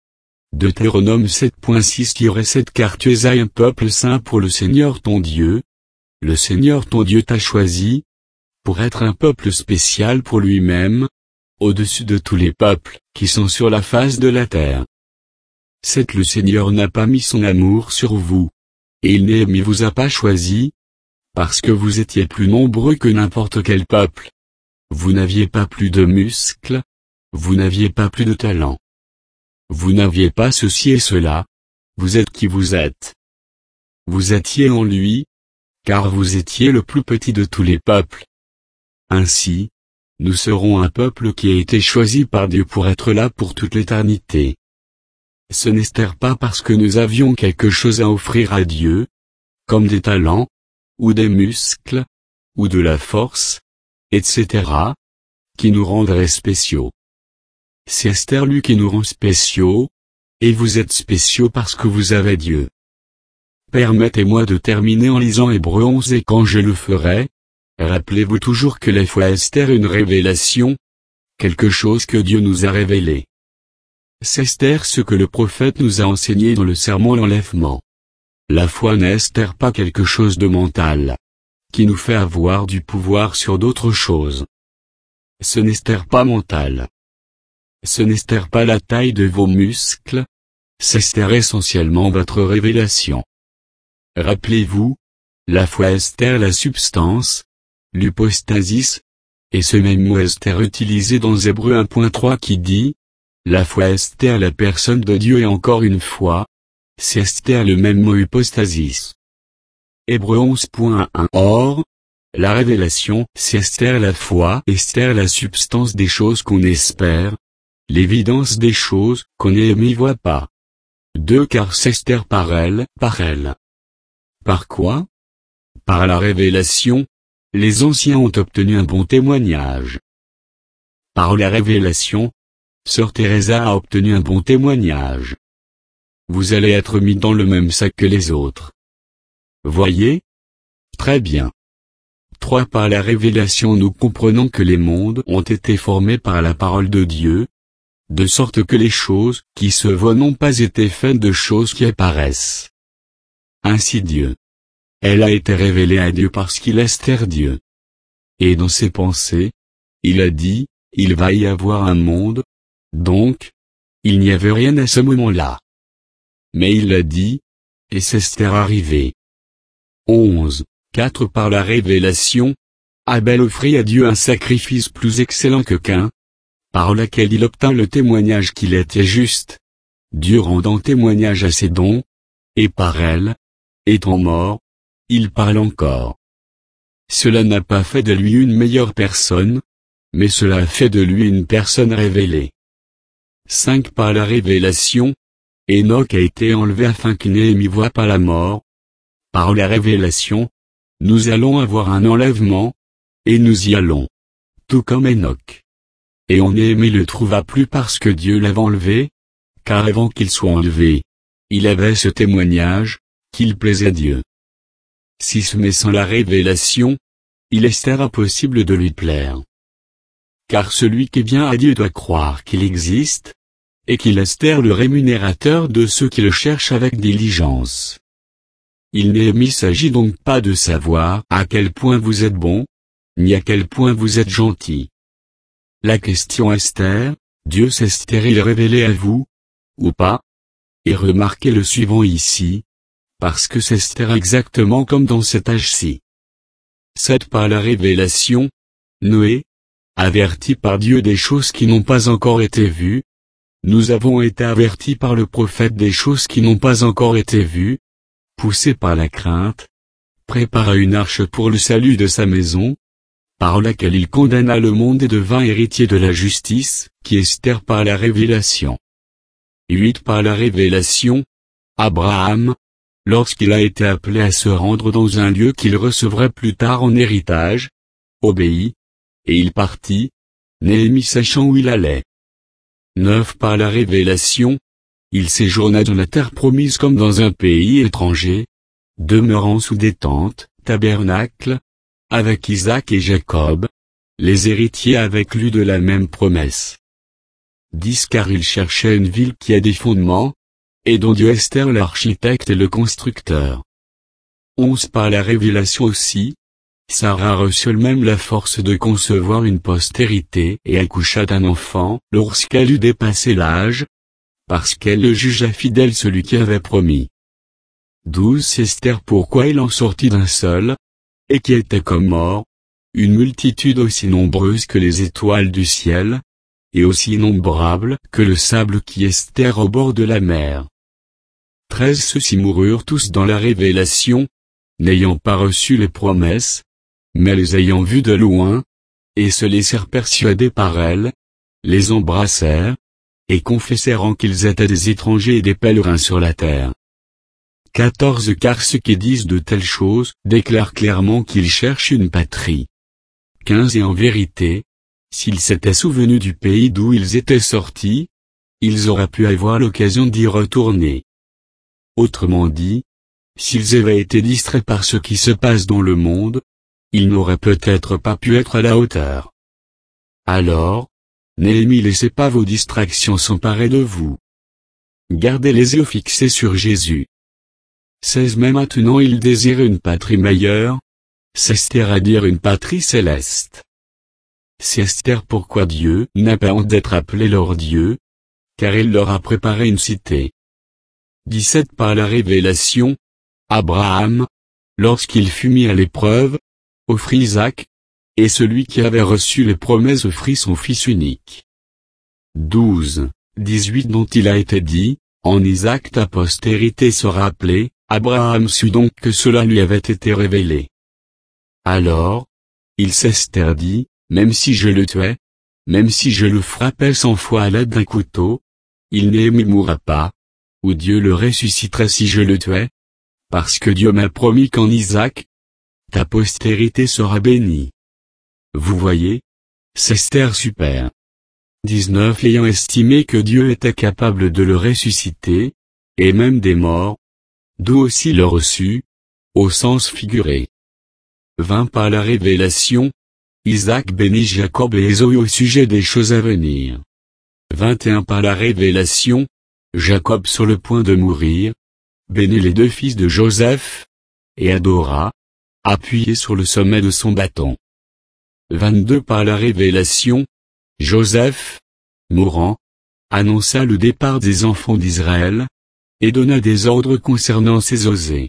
Deutéronome sept point six sept Car tu es un peuple saint pour le Seigneur ton Dieu. Le Seigneur ton Dieu t'a choisi, pour être un peuple spécial pour lui-même, au-dessus de tous les peuples qui sont sur la face de la terre. C'est que le Seigneur n'a pas mis son amour sur vous, et il ne vous a pas choisi, parce que vous étiez plus nombreux que n'importe quel peuple. Vous n'aviez pas plus de muscles, vous n'aviez pas plus de talent. Vous n'aviez pas ceci et cela, vous êtes qui vous êtes. Vous étiez en lui, car vous étiez le plus petit de tous les peuples. Ainsi, nous serons un peuple qui a été choisi par Dieu pour être là pour toute l'éternité. Ce n'est pas parce que nous avions quelque chose à offrir à Dieu, comme des talents, ou des muscles, ou de la force, et cetera, qui nous rendrait spéciaux. C'est Esther lui qui nous rend spéciaux, et vous êtes spéciaux parce que vous avez Dieu. Permettez-moi de terminer en lisant Hébreux onze et quand je le ferai, rappelez-vous toujours que la foi Esther est une révélation, quelque chose que Dieu nous a révélé. C'est Esther ce que le prophète nous a enseigné dans le sermon l'enlèvement. La foi n'est Esther pas quelque chose de mental, qui nous fait avoir du pouvoir sur d'autres choses. Ce n'est Esther pas mental. Ce n'est Esther pas la taille de vos muscles, c'est Esther essentiellement votre révélation. Rappelez-vous, la foi Esther la substance, l'hypostasis, et ce même mot Esther utilisé dans Hébreux un point trois qui dit, la foi Esther la personne de Dieu et encore une fois, c'est Esther le même mot hypostasis. Hébreux onze point un Or, la révélation, c'est Esther la foi, Esther la substance des choses qu'on espère, l'évidence des choses qu'on n'y voit pas. deux Car c'est Esther par elle, par elle. Par quoi? Par la révélation, les anciens ont obtenu un bon témoignage. Par la révélation, Sœur Teresa a obtenu un bon témoignage. Vous allez être mis dans le même sac que les autres. Voyez? Très bien. trois Par la révélation nous comprenons que les mondes ont été formés par la parole de Dieu, de sorte que les choses qui se voient n'ont pas été faites de choses qui apparaissent. Ainsi Dieu. Elle a été révélée à Dieu parce qu'il est Dieu. Et dans ses pensées, il a dit, il va y avoir un monde, donc, il n'y avait rien à ce moment-là. Mais il l'a dit, et c'est arrivé. onze quatre Par la révélation, Abel offrit à Dieu un sacrifice plus excellent que Caïn, par laquelle il obtint le témoignage qu'il était juste, Dieu rendant témoignage à ses dons, et par elle, étant mort, il parle encore. Cela n'a pas fait de lui une meilleure personne, mais cela a fait de lui une personne révélée. cinq Par la révélation, Enoch a été enlevé afin que Néhémie voie pas la mort. Par la révélation, nous allons avoir un enlèvement, et nous y allons. Tout comme Enoch. Et on Néhémie le trouva plus parce que Dieu l'avait enlevé, car avant qu'il soit enlevé, il avait ce témoignage, qu'il plaisait à Dieu. six Mais sans la révélation, il est impossible de lui plaire. Car celui qui vient à Dieu doit croire qu'il existe, et qu'il est le rémunérateur de ceux qui le cherchent avec diligence. Il ne s'agit donc pas de savoir à quel point vous êtes bon, ni à quel point vous êtes gentil. La question Esther, Dieu s'est-il révélé à vous, ou pas? Et remarquez le suivant ici, parce que c'est exactement comme dans cet âge-ci. sept Par la révélation, Noé, averti par Dieu des choses qui n'ont pas encore été vues, nous avons été avertis par le prophète des choses qui n'ont pas encore été vues, poussé par la crainte, prépara une arche pour le salut de sa maison, par laquelle il condamna le monde et devint héritier de la justice, qui est par la révélation. huit Par la révélation, Abraham, lorsqu'il a été appelé à se rendre dans un lieu qu'il recevrait plus tard en héritage, obéit, et il partit, Néhémie sachant où il allait. neuf Par la révélation, il séjourna dans la terre promise comme dans un pays étranger, demeurant sous des tentes, tabernacles, avec Isaac et Jacob, les héritiers avec lui de la même promesse. dix Car il cherchait une ville qui a des fondements, et dont Dieu est l'architecte et le constructeur. onze Par la révélation aussi, Sarah reçut elle-même la force de concevoir une postérité et accoucha d'un enfant lorsqu'elle eut dépassé l'âge, parce qu'elle le jugea fidèle celui qui avait promis. douze Esther pourquoi il en sortit d'un seul, et qui était comme mort, une multitude aussi nombreuse que les étoiles du ciel, et aussi innombrable que le sable qui est au bord de la mer. treize Ceux-ci moururent tous dans la révélation, n'ayant pas reçu les promesses, mais les ayant vues de loin, et se laissèrent persuader par elles, les embrassèrent, et confessèrent qu'ils étaient des étrangers et des pèlerins sur la terre. quatorze Car ceux qui disent de telles choses déclarent clairement qu'ils cherchent une patrie. quinze Et en vérité, s'ils s'étaient souvenus du pays d'où ils étaient sortis, ils auraient pu avoir l'occasion d'y retourner. Autrement dit, s'ils avaient été distraits par ce qui se passe dans le monde, ils n'auraient peut-être pas pu être à la hauteur. Alors, Néhémie, laissez pas vos distractions s'emparer de vous. Gardez les yeux fixés sur Jésus. seize Mais maintenant ils désirent une patrie meilleure, c'est-à-dire une patrie céleste. C'est Esther pourquoi Dieu n'a pas honte d'être appelé leur Dieu, car il leur a préparé une cité. dix-sept Par la révélation, Abraham, lorsqu'il fut mis à l'épreuve, offrit Isaac, et celui qui avait reçu les promesses offrit son fils unique. douze dix-huit Dont il a été dit, en Isaac ta postérité sera appelée, Abraham sut donc que cela lui avait été révélé. Alors, il s'esterdit, même si je le tuais, même si je le frappais cent fois à l'aide d'un couteau, il ne mourra pas, ou Dieu le ressusciterait si je le tuais, parce que Dieu m'a promis qu'en Isaac, ta postérité sera bénie. Vous voyez, c'est Esther super. dix-neuf Ayant estimé que Dieu était capable de le ressusciter, et même des morts, d'où aussi le reçu, au sens figuré. vingt Par la révélation, Isaac bénit Jacob et Ésaü au sujet des choses à venir. vingt et un Par la révélation, Jacob sur le point de mourir, bénit les deux fils de Joseph, et adora, appuyé sur le sommet de son bâton. vingt-deux Par la révélation, Joseph, mourant, annonça le départ des enfants d'Israël, et donna des ordres concernant ses osées.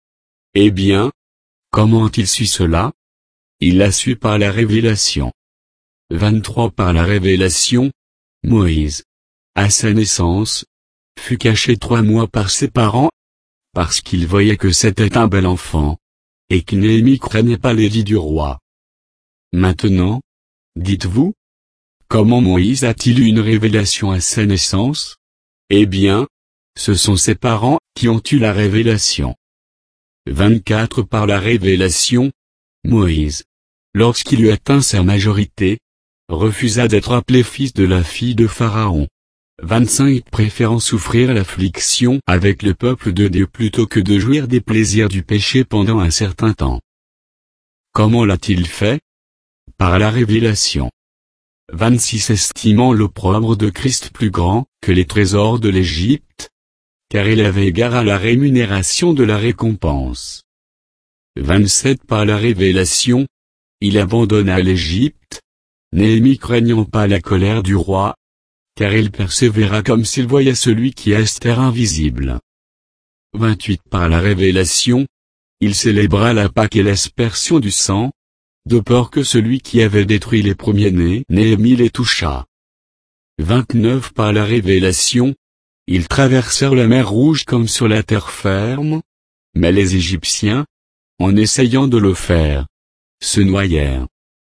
Eh bien, comment il sut cela? Il l'a su par la révélation. vingt-trois Par la révélation, Moïse, à sa naissance, fut caché trois mois par ses parents, parce qu'il voyait que c'était un bel enfant, et que Néhémie craignait pas l'édit du roi. Maintenant, dites-vous, comment Moïse a-t-il eu une révélation à sa naissance? Eh bien, ce sont ses parents qui ont eu la révélation. vingt-quatre Par la révélation, Moïse, lorsqu'il eut atteint sa majorité, refusa d'être appelé fils de la fille de Pharaon. vingt-cinq Préférant souffrir l'affliction avec le peuple de Dieu plutôt que de jouir des plaisirs du péché pendant un certain temps. Comment l'a-t-il fait? Par la révélation. vingt-six Estimant l'opprobre de Christ plus grand que les trésors de l'Égypte, car il avait égard à la rémunération de la récompense. vingt-sept Par la révélation, il abandonna l'Égypte, Néhémie craignant pas la colère du roi, car il persévéra comme s'il voyait celui qui est terre invisible. vingt-huit Par la révélation, il célébra la Pâque et l'aspersion du sang, de peur que celui qui avait détruit les premiers-nés, Néhémie les touchât. vingt-neuf Par la révélation, ils traversèrent la mer Rouge comme sur la terre ferme, mais les Égyptiens, en essayant de le faire, se noyèrent.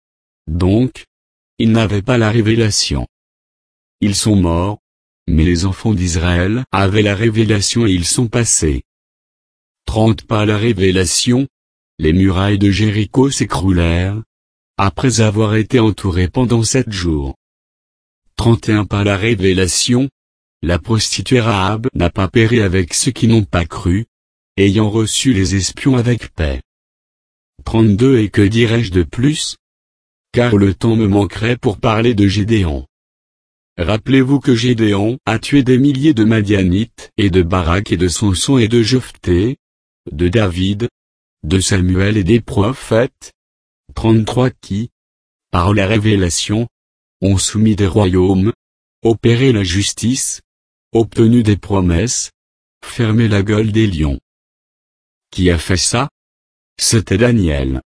Donc, ils n'avaient pas la révélation. Ils sont morts, mais les enfants d'Israël avaient la révélation et ils sont passés. trente Par la révélation, les murailles de Jéricho s'écroulèrent, après avoir été entourées pendant sept jours. trente et un Par la révélation, la prostituée Rahab n'a pas péri avec ceux qui n'ont pas cru, ayant reçu les espions avec paix. trente-deux Et que dirais-je de plus? Car le temps me manquerait pour parler de Gédéon. Rappelez-vous que Gédéon a tué des milliers de Madianites et de Barak et de Samson et de Jephthé, de David, de Samuel et des prophètes. trente-trois Qui, par la révélation, ont soumis des royaumes, opéré la justice, obtenu des promesses, fermé la gueule des lions. Qui a fait ça? C'était Daniel.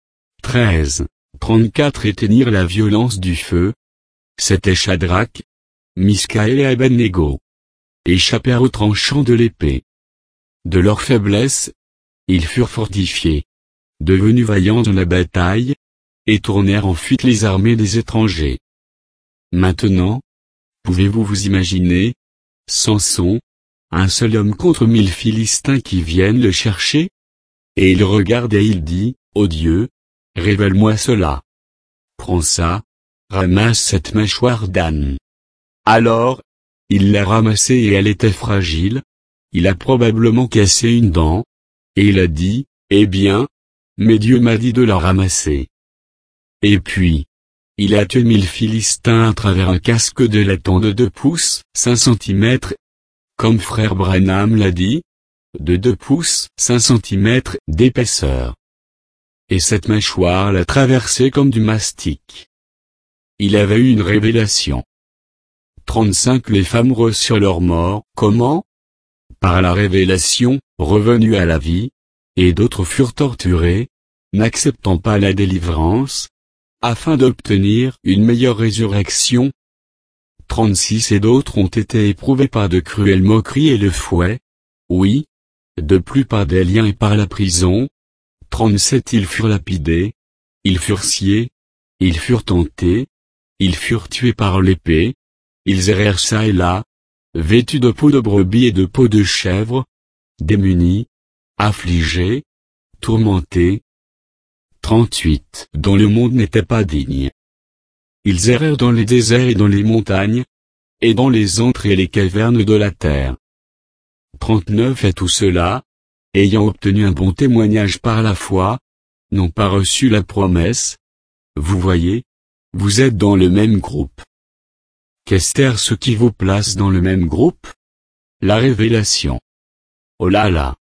treize trente-quatre Éteignirent la violence du feu. C'était Shadrach, Miscaël et Abednego. Échappèrent au tranchant de l'épée. De leur faiblesse, ils furent fortifiés, devenus vaillants dans la bataille, et tournèrent en fuite les armées des étrangers. Maintenant, pouvez-vous vous imaginer, Samson, un seul homme contre mille Philistins qui viennent le chercher? Et il regarde et il dit, ô Dieu, révèle-moi cela. Prends ça, ramasse cette mâchoire d'âne. Alors, il l'a ramassée et elle était fragile, il a probablement cassé une dent, et il a dit, eh bien, mais Dieu m'a dit de la ramasser. Et puis, il a tué mille Philistins à travers un casque de laiton de deux pouces, cinq centimètres, comme frère Branham l'a dit, de deux pouces, cinq centimètres d'épaisseur. Et cette mâchoire l'a traversé comme du mastic. Il avait eu une révélation. trente-cinq Les femmes reçurent leur mort, comment? Par la révélation, revenues à la vie, et d'autres furent torturées, n'acceptant pas la délivrance, afin d'obtenir une meilleure résurrection. trente-six Et d'autres ont été éprouvés par de cruelles moqueries et le fouet, oui, de plus par des liens et par la prison. trente-sept Ils furent lapidés, ils furent sciés, ils furent tentés, ils furent tués par l'épée, ils errèrent çà et là, vêtus de peau de brebis et de peau de chèvre, démunis, affligés, tourmentés. trente-huit Dont le monde n'était pas digne. Ils errèrent dans les déserts et dans les montagnes, et dans les antres et les cavernes de la terre. trente-neuf Et tout cela, ayant obtenu un bon témoignage par la foi, n'ont pas reçu la promesse. Vous voyez, vous êtes dans le même groupe. Qu'Esther ce qui vous place dans le même groupe? La révélation. Oh là là!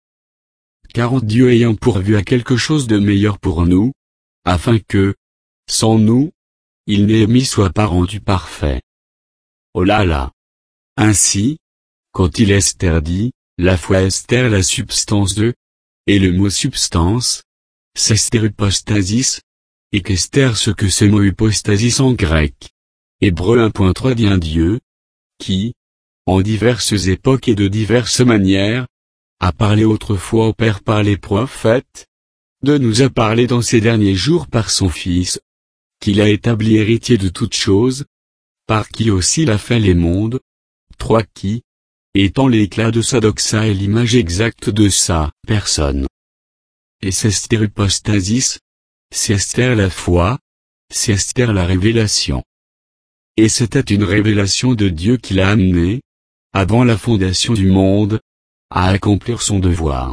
Car Dieu ayant pourvu à quelque chose de meilleur pour nous, afin que, sans nous, il Néhémie soit pas rendu parfait. Oh là là! Ainsi, quand il Esther dit, la foi Esther la substance de, et le mot substance, c'est stérupostasis, et qu'Esther ce que ce mot hypostasis en grec. Hébreu un point trois dit un Dieu, qui, en diverses époques et de diverses manières, a parlé autrefois au Père par les prophètes, de nous a parlé dans ces derniers jours par son Fils, qu'il a établi héritier de toutes choses, par qui aussi il a fait les mondes, trois qui, étant l'éclat de sa doxa est l'image exacte de sa personne. Et c'est stérupostasis, c'est Esther la foi, c'est Esther la révélation. Et c'était une révélation de Dieu qui l'a amené, avant la fondation du monde, à accomplir son devoir.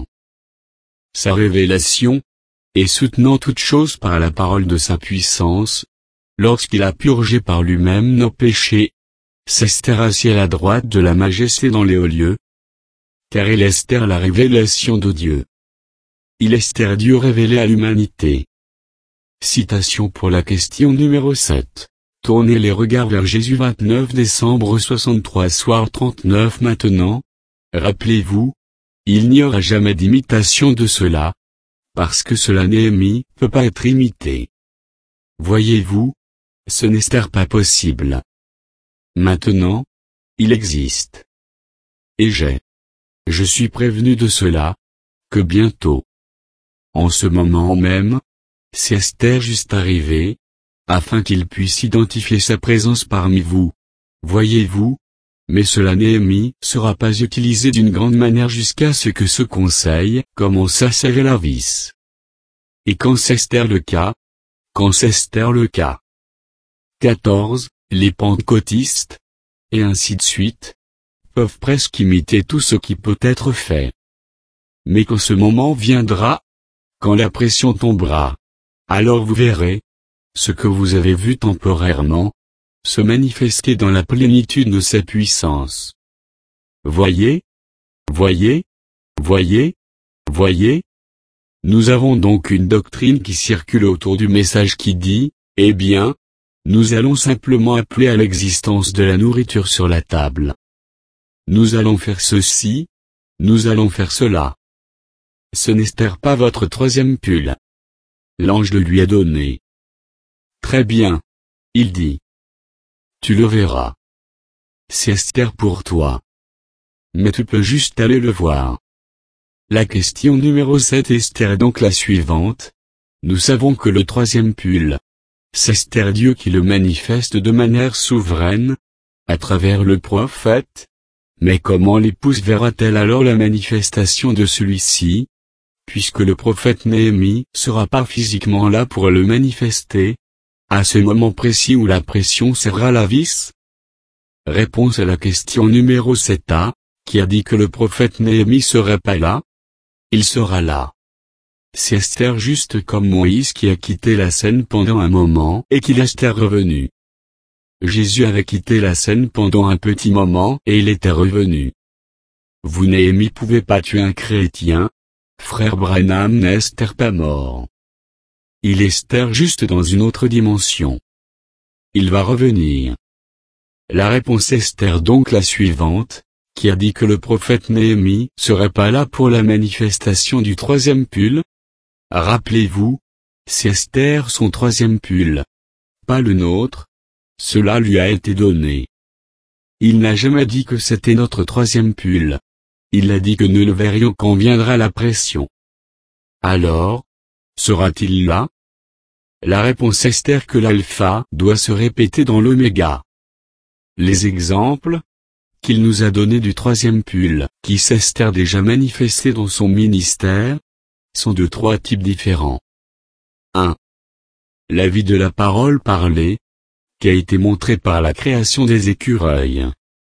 Sa révélation, et soutenant toutes choses par la parole de sa puissance, lorsqu'il a purgé par lui-même nos péchés, s'Esther assis à la droite de la majesté dans les hauts lieux, car il Esther la révélation de Dieu. Il Esther Dieu révélé à l'humanité. Citation pour la question numéro sept. Tournez les regards vers Jésus vingt-neuf décembre soixante-trois soir trente-neuf maintenant. Rappelez-vous, il n'y aura jamais d'imitation de cela, parce que cela Néhémie peut pas être imité. Voyez-vous, ce n'est pas possible. Maintenant, il existe. Et j'ai. Je suis prévenu de cela, que bientôt. En ce moment même, c'est Esther juste arrivé, afin qu'il puisse identifier sa présence parmi vous. Voyez-vous, mais cela Néhémie sera pas utilisé d'une grande manière jusqu'à ce que ce conseil commence à serrer la vis. Et quand c'est Esther le cas? Quand c'est Esther le cas? quatorze. Les pentecôtistes, et ainsi de suite, peuvent presque imiter tout ce qui peut être fait. Mais quand ce moment viendra, quand la pression tombera, alors vous verrez, ce que vous avez vu temporairement, se manifester dans la plénitude de sa puissance. Voyez, voyez, voyez, voyez. Nous avons donc une doctrine qui circule autour du message qui dit, eh bien, nous allons simplement appeler à l'existence de la nourriture sur la table. Nous allons faire ceci, nous allons faire cela. Ce n'est pas votre troisième pull. L'ange le lui a donné. Très bien, il dit. Tu le verras. C'est Esther pour toi. Mais tu peux juste aller le voir. La question numéro sept Esther est donc la suivante. Nous savons que le troisième pull, c'est Esther Dieu qui le manifeste de manière souveraine, à travers le prophète. Mais comment l'épouse verra-t-elle alors la manifestation de celui-ci, puisque le prophète Néhémie sera pas physiquement là pour le manifester, à ce moment précis où la pression serra la vis? Réponse à la question numéro sept A, qui a dit que le prophète Néhémie serait pas là? Il sera là. C'est Esther juste comme Moïse qui a quitté la scène pendant un moment et qu'il est Esther revenu. Jésus avait quitté la scène pendant un petit moment et il était revenu. Vous Néhémie pouvez pas tuer un chrétien, frère Branham n'est pas mort. Il est Esther juste dans une autre dimension. Il va revenir. La réponse Esther donc la suivante, qui a dit que le prophète Néhémie serait pas là pour la manifestation du troisième pull. Rappelez-vous, c'est Esther son troisième pull. Pas le nôtre. Cela lui a été donné. Il n'a jamais dit que c'était notre troisième pull. Il a dit que nous le verrions quand viendra la pression. Alors, sera-t-il là? La réponse Esther que l'alpha doit se répéter dans l'oméga. Les exemples qu'il nous a donnés du troisième pull, qui s'Esther déjà manifesté dans son ministère, sont de trois types différents. un. La vie de la parole parlée, qui a été montrée par la création des écureuils.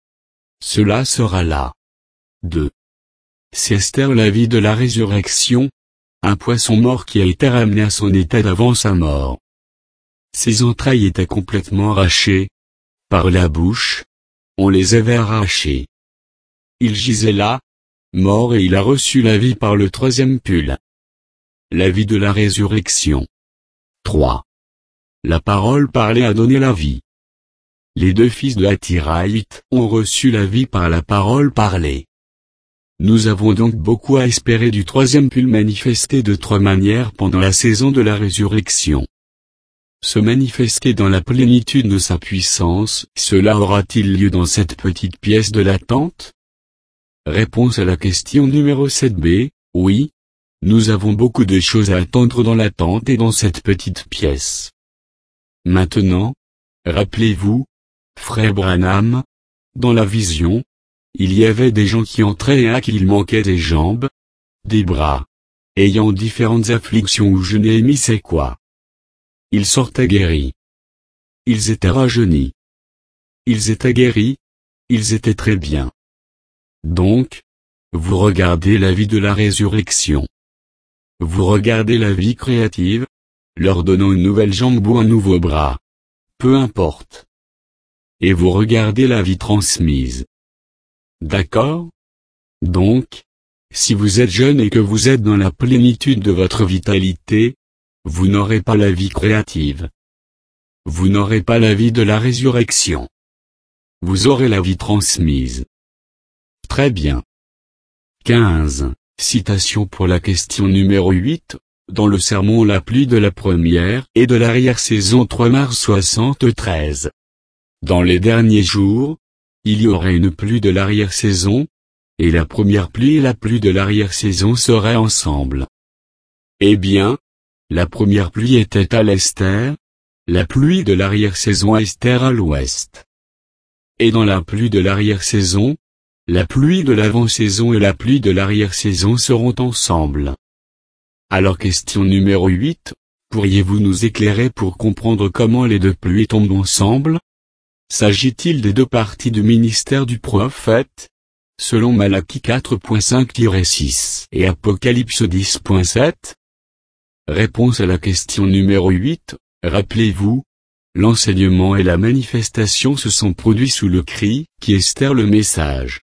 Cela sera là. deux. C'est Esther la vie de la résurrection, un poisson mort qui a été ramené à son état d'avant sa mort. Ses entrailles étaient complètement arrachées. Par la bouche, on les avait arrachées. Il gisait là, mort, et il a reçu la vie par le troisième pull. La vie de la résurrection. trois. La parole parlée a donné la vie. Les deux fils de Hatiraït ont reçu la vie par la parole parlée. Nous avons donc beaucoup à espérer du troisième pull manifesté de trois manières pendant la saison de la résurrection. Se manifester dans la plénitude de sa puissance, cela aura-t-il lieu dans cette petite pièce de la tente? Réponse à la question numéro sept B, oui. Nous avons beaucoup de choses à attendre dans la tente et dans cette petite pièce. Maintenant, rappelez-vous, frère Branham, dans la vision, il y avait des gens qui entraient et à qui il manquait des jambes, des bras, ayant différentes afflictions où je n'ai mis c'est quoi. Ils sortaient guéris. Ils étaient rajeunis. Ils étaient guéris. Ils étaient très bien. Donc, vous regardez la vie de la résurrection. Vous regardez la vie créative, leur donnant une nouvelle jambe ou un nouveau bras. Peu importe. Et vous regardez la vie transmise. D'accord? Donc, si vous êtes jeune et que vous êtes dans la plénitude de votre vitalité, vous n'aurez pas la vie créative. Vous n'aurez pas la vie de la résurrection. Vous aurez la vie transmise. Très bien. quinze. Citation pour la question numéro huit, dans le sermon La pluie de la première et de l'arrière-saison trois mars soixante-treize. Dans les derniers jours, il y aurait une pluie de l'arrière-saison, et la première pluie et la pluie de l'arrière-saison seraient ensemble. Eh bien, la première pluie était à l'est, la pluie de l'arrière-saison à est à l'ouest. Et dans la pluie de l'arrière-saison, la pluie de l'avant-saison et la pluie de l'arrière-saison seront ensemble. Alors question numéro huit, pourriez-vous nous éclairer pour comprendre comment les deux pluies tombent ensemble? S'agit-il des deux parties du ministère du prophète? Selon Malachie quatre point cinq six et Apocalypse dix point sept? Réponse à la question numéro huit, rappelez-vous, l'enseignement et la manifestation se sont produits sous le cri, qui estère le message.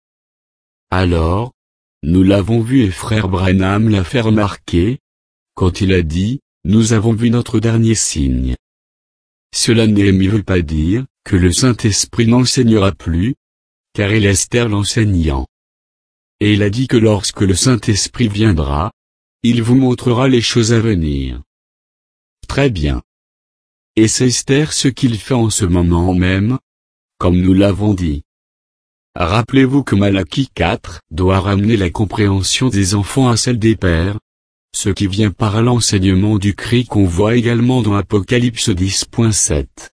Alors, nous l'avons vu et frère Branham l'a fait remarquer, quand il a dit, nous avons vu notre dernier signe. Cela ne veut pas dire, que le Saint-Esprit n'enseignera plus, car il estère l'enseignant. Et il a dit que lorsque le Saint-Esprit viendra, il vous montrera les choses à venir. Très bien. Et c'est Esther ce qu'il fait en ce moment même, comme nous l'avons dit. Rappelez-vous que Malachie quatre doit ramener la compréhension des enfants à celle des pères, ce qui vient par l'enseignement du cri qu'on voit également dans Apocalypse dix point sept.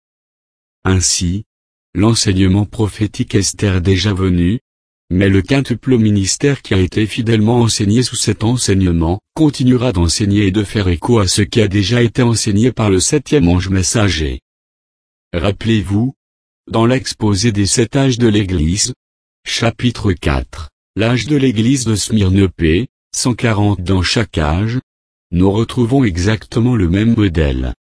Ainsi, l'enseignement prophétique Esther déjà venu, mais le quintuple ministère qui a été fidèlement enseigné sous cet enseignement, continuera d'enseigner et de faire écho à ce qui a déjà été enseigné par le septième ange messager. Rappelez-vous, dans l'exposé des sept âges de l'Église, chapitre quatre, l'âge de l'Église de Smyrne P, cent quarante dans chaque âge, nous retrouvons exactement le même modèle.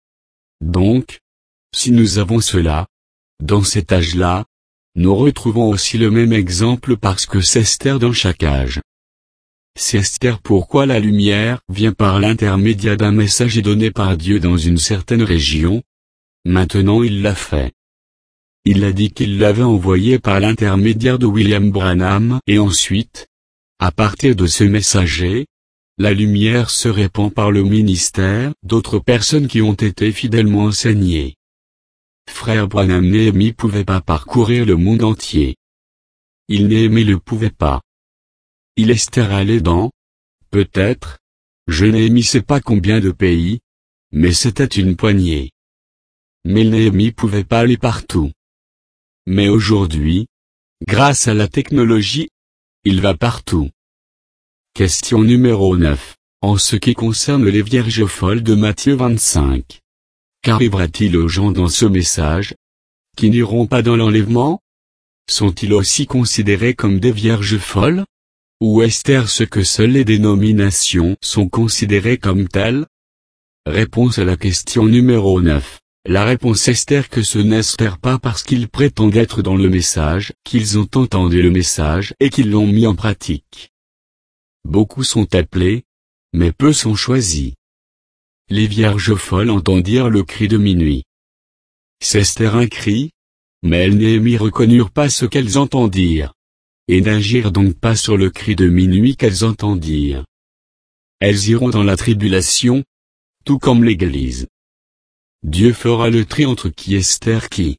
Donc, si nous avons cela, dans cet âge-là, nous retrouvons aussi le même exemple parce que c'est Esther dans chaque âge. C'est Esther pourquoi la lumière vient par l'intermédiaire d'un message donné par Dieu dans une certaine région. Maintenant il l'a fait. Il a dit qu'il l'avait envoyé par l'intermédiaire de William Branham et ensuite, à partir de ce messager, la lumière se répand par le ministère d'autres personnes qui ont été fidèlement enseignées. Frère Branham Néhémie pouvait pas parcourir le monde entier. Il Néhémie le pouvait pas. Il Esther allait dans, peut-être, je Néhémie sait pas combien de pays, mais c'était une poignée. Mais Néhémie pouvait pas aller partout. Mais aujourd'hui, grâce à la technologie, il va partout. Question numéro neuf. En ce qui concerne les vierges folles de Matthieu vingt-cinq. Qu'arrivera-t-il aux gens dans ce message, qui n'iront pas dans l'enlèvement? Sont-ils aussi considérés comme des vierges folles? Ou est-ce ce que seules les dénominations sont considérées comme telles? Réponse à la question numéro neuf. La réponse est que ce n'est pas parce qu'ils prétendent être dans le message qu'ils ont entendu le message et qu'ils l'ont mis en pratique. Beaucoup sont appelés, mais peu sont choisis. Les vierges folles entendirent le cri de minuit. C'est un cri, mais elles Néhémie reconnurent pas ce qu'elles entendirent. Et n'agirent donc pas sur le cri de minuit qu'elles entendirent. Elles iront dans la tribulation, tout comme l'Église. Dieu fera le tri entre qui est qui.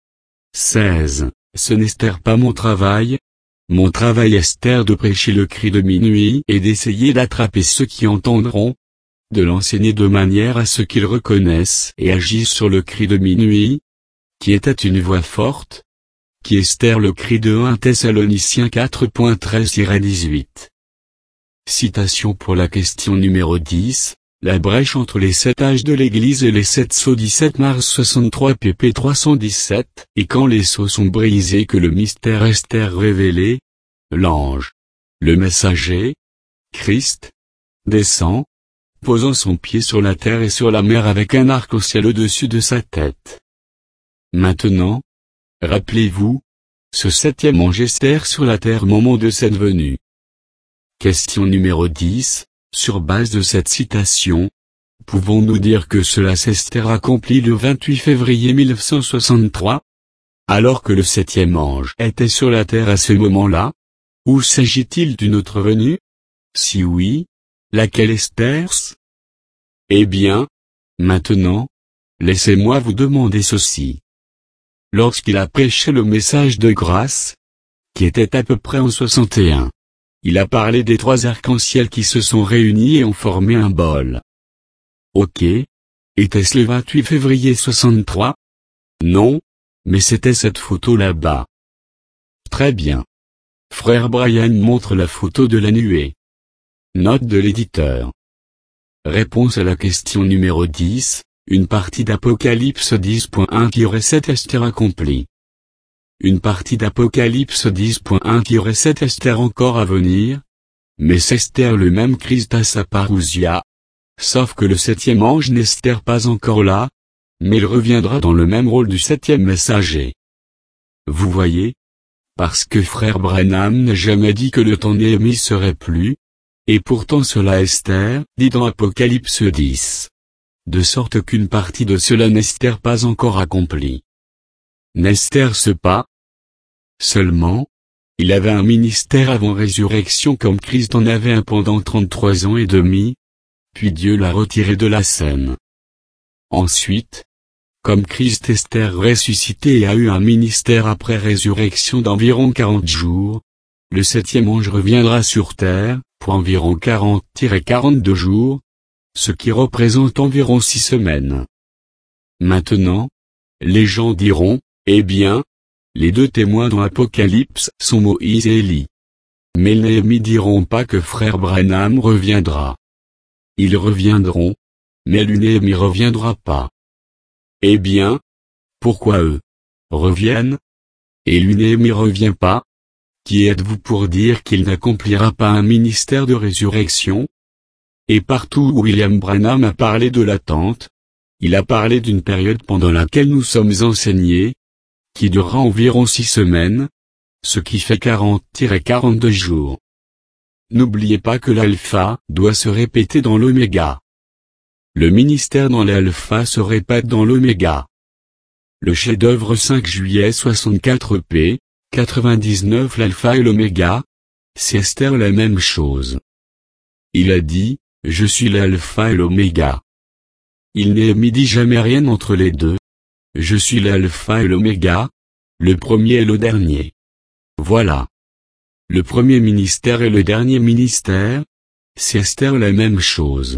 seize. Ce n'est pas mon travail. Mon travail est de prêcher le cri de minuit et d'essayer d'attraper ceux qui entendront, de l'enseigner de manière à ce qu'ils reconnaissent et agissent sur le cri de minuit, qui était une voix forte, qui est le cri de un Thessaloniciens quatre treize à dix-huit. Citation pour la question numéro dix, la brèche entre les sept âges de l'Église et les sept sceaux dix-sept mars soixante-trois pp trois cent dix-sept, et quand les sceaux sont brisés que le mystère est révélé, l'ange, le messager, Christ, descend, posant son pied sur la terre et sur la mer avec un arc-en-ciel au-dessus de sa tête. Maintenant, rappelez-vous, ce septième ange est sur la terre au moment de cette venue. Question numéro dix, sur base de cette citation, pouvons-nous dire que cela s'est accompli le vingt-huit février mille neuf cent soixante-trois? Alors que le septième ange était sur la terre à ce moment-là? Ou s'agit-il d'une autre venue? Si oui, laquelle est-ce? Eh bien, maintenant, laissez-moi vous demander ceci. Lorsqu'il a prêché le message de grâce, qui était à peu près en soixante et un, il a parlé des trois arcs-en-ciel qui se sont réunis et ont formé un bol. Ok. Était-ce le vingt-huit février soixante-trois? Non, mais c'était cette photo là-bas. Très bien. Frère Brian montre la photo de la nuée. Note de l'éditeur. Réponse à la question numéro dix, une partie d'Apocalypse dix point un sept est accomplie. Une partie d'Apocalypse dix point un sept est encore à venir, mais c'est le même Christ à sa parousia, sauf que le septième ange n'est pas encore là, mais il reviendra dans le même rôle du septième messager. Vous voyez? Parce que frère Branham n'a jamais dit que le temps Néhémie serait plus, et pourtant cela Esther dit dans Apocalypse dix. De sorte qu'une partie de cela n'est pas encore accomplie. N'est-ce pas? Seulement, il avait un ministère avant résurrection comme Christ en avait un pendant trente-trois ans et demi, puis Dieu l'a retiré de la scène. Ensuite, comme Christ est ressuscité et a eu un ministère après résurrection d'environ quarante jours, le septième ange reviendra sur terre, pour environ quarante à quarante-deux jours, ce qui représente environ six semaines. Maintenant, les gens diront, eh bien, les deux témoins dans Apocalypse sont Moïse et Élie. Mais les Néhémie diront pas que frère Branham reviendra. Ils reviendront, mais lui Néhémie reviendra pas. Eh bien, pourquoi eux reviennent? Et lui Néhémie revient pas? Qui êtes-vous pour dire qu'il n'accomplira pas un ministère de résurrection? Et partout où William Branham a parlé de l'attente, il a parlé d'une période pendant laquelle nous sommes enseignés, qui durera environ six semaines, ce qui fait quarante à quarante-deux jours. N'oubliez pas que l'alpha doit se répéter dans l'oméga. Le ministère dans l'alpha se répète dans l'oméga. Le chef-d'œuvre cinq juillet soixante-quatre p, quatre-vingt-dix-neuf l'alpha et l'oméga, c'est Esther la même chose. Il a dit, je suis l'alpha et l'oméga. Il n'est dit jamais rien entre les deux. Je suis l'alpha et l'oméga, le premier et le dernier. Voilà. Le premier ministère et le dernier ministère, c'est Esther la même chose.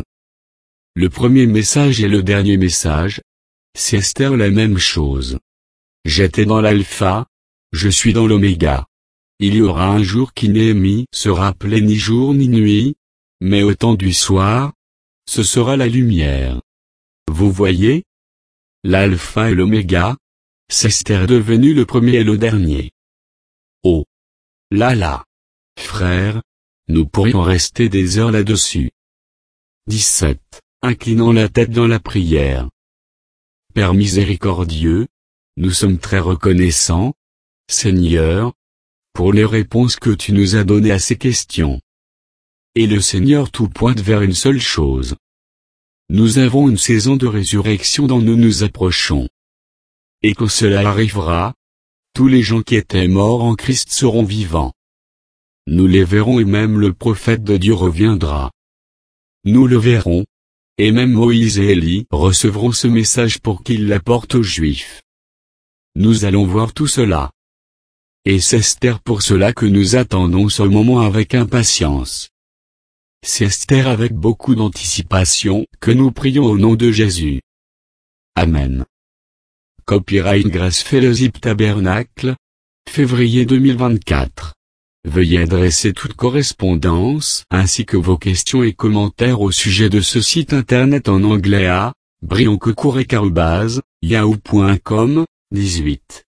Le premier message et le dernier message, c'est Esther la même chose. J'étais dans l'alpha, je suis dans l'oméga. Il y aura un jour qui Néhémie sera appelé ni jour ni nuit, mais au temps du soir, ce sera la lumière. Vous voyez? L'alpha et l'oméga, c'est Esther devenu le premier et le dernier. Oh! Là là! Frère, Nous pourrions rester des heures là-dessus. dix-sept. Inclinant la tête dans la prière. Père miséricordieux, nous sommes très reconnaissants, Seigneur, pour les réponses que tu nous as données à ces questions. Et le Seigneur tout pointe vers une seule chose. Nous avons une saison de résurrection dont nous nous approchons. Et quand cela arrivera, tous les gens qui étaient morts en Christ seront vivants. Nous les verrons et même le prophète de Dieu reviendra. Nous le verrons, et même Moïse et Élie recevront ce message pour qu'ils l'apportent aux Juifs. Nous allons voir tout cela. Et c'est Esther pour cela que nous attendons ce moment avec impatience. C'est Esther avec beaucoup d'anticipation que nous prions au nom de Jésus. Amen. Copyright Grace Fellowship Tabernacle, février deux mille vingt-quatre. Veuillez adresser toute correspondance ainsi que vos questions et commentaires au sujet de ce site internet en anglais à brioncocourec arobase yahoo point com dix-huit.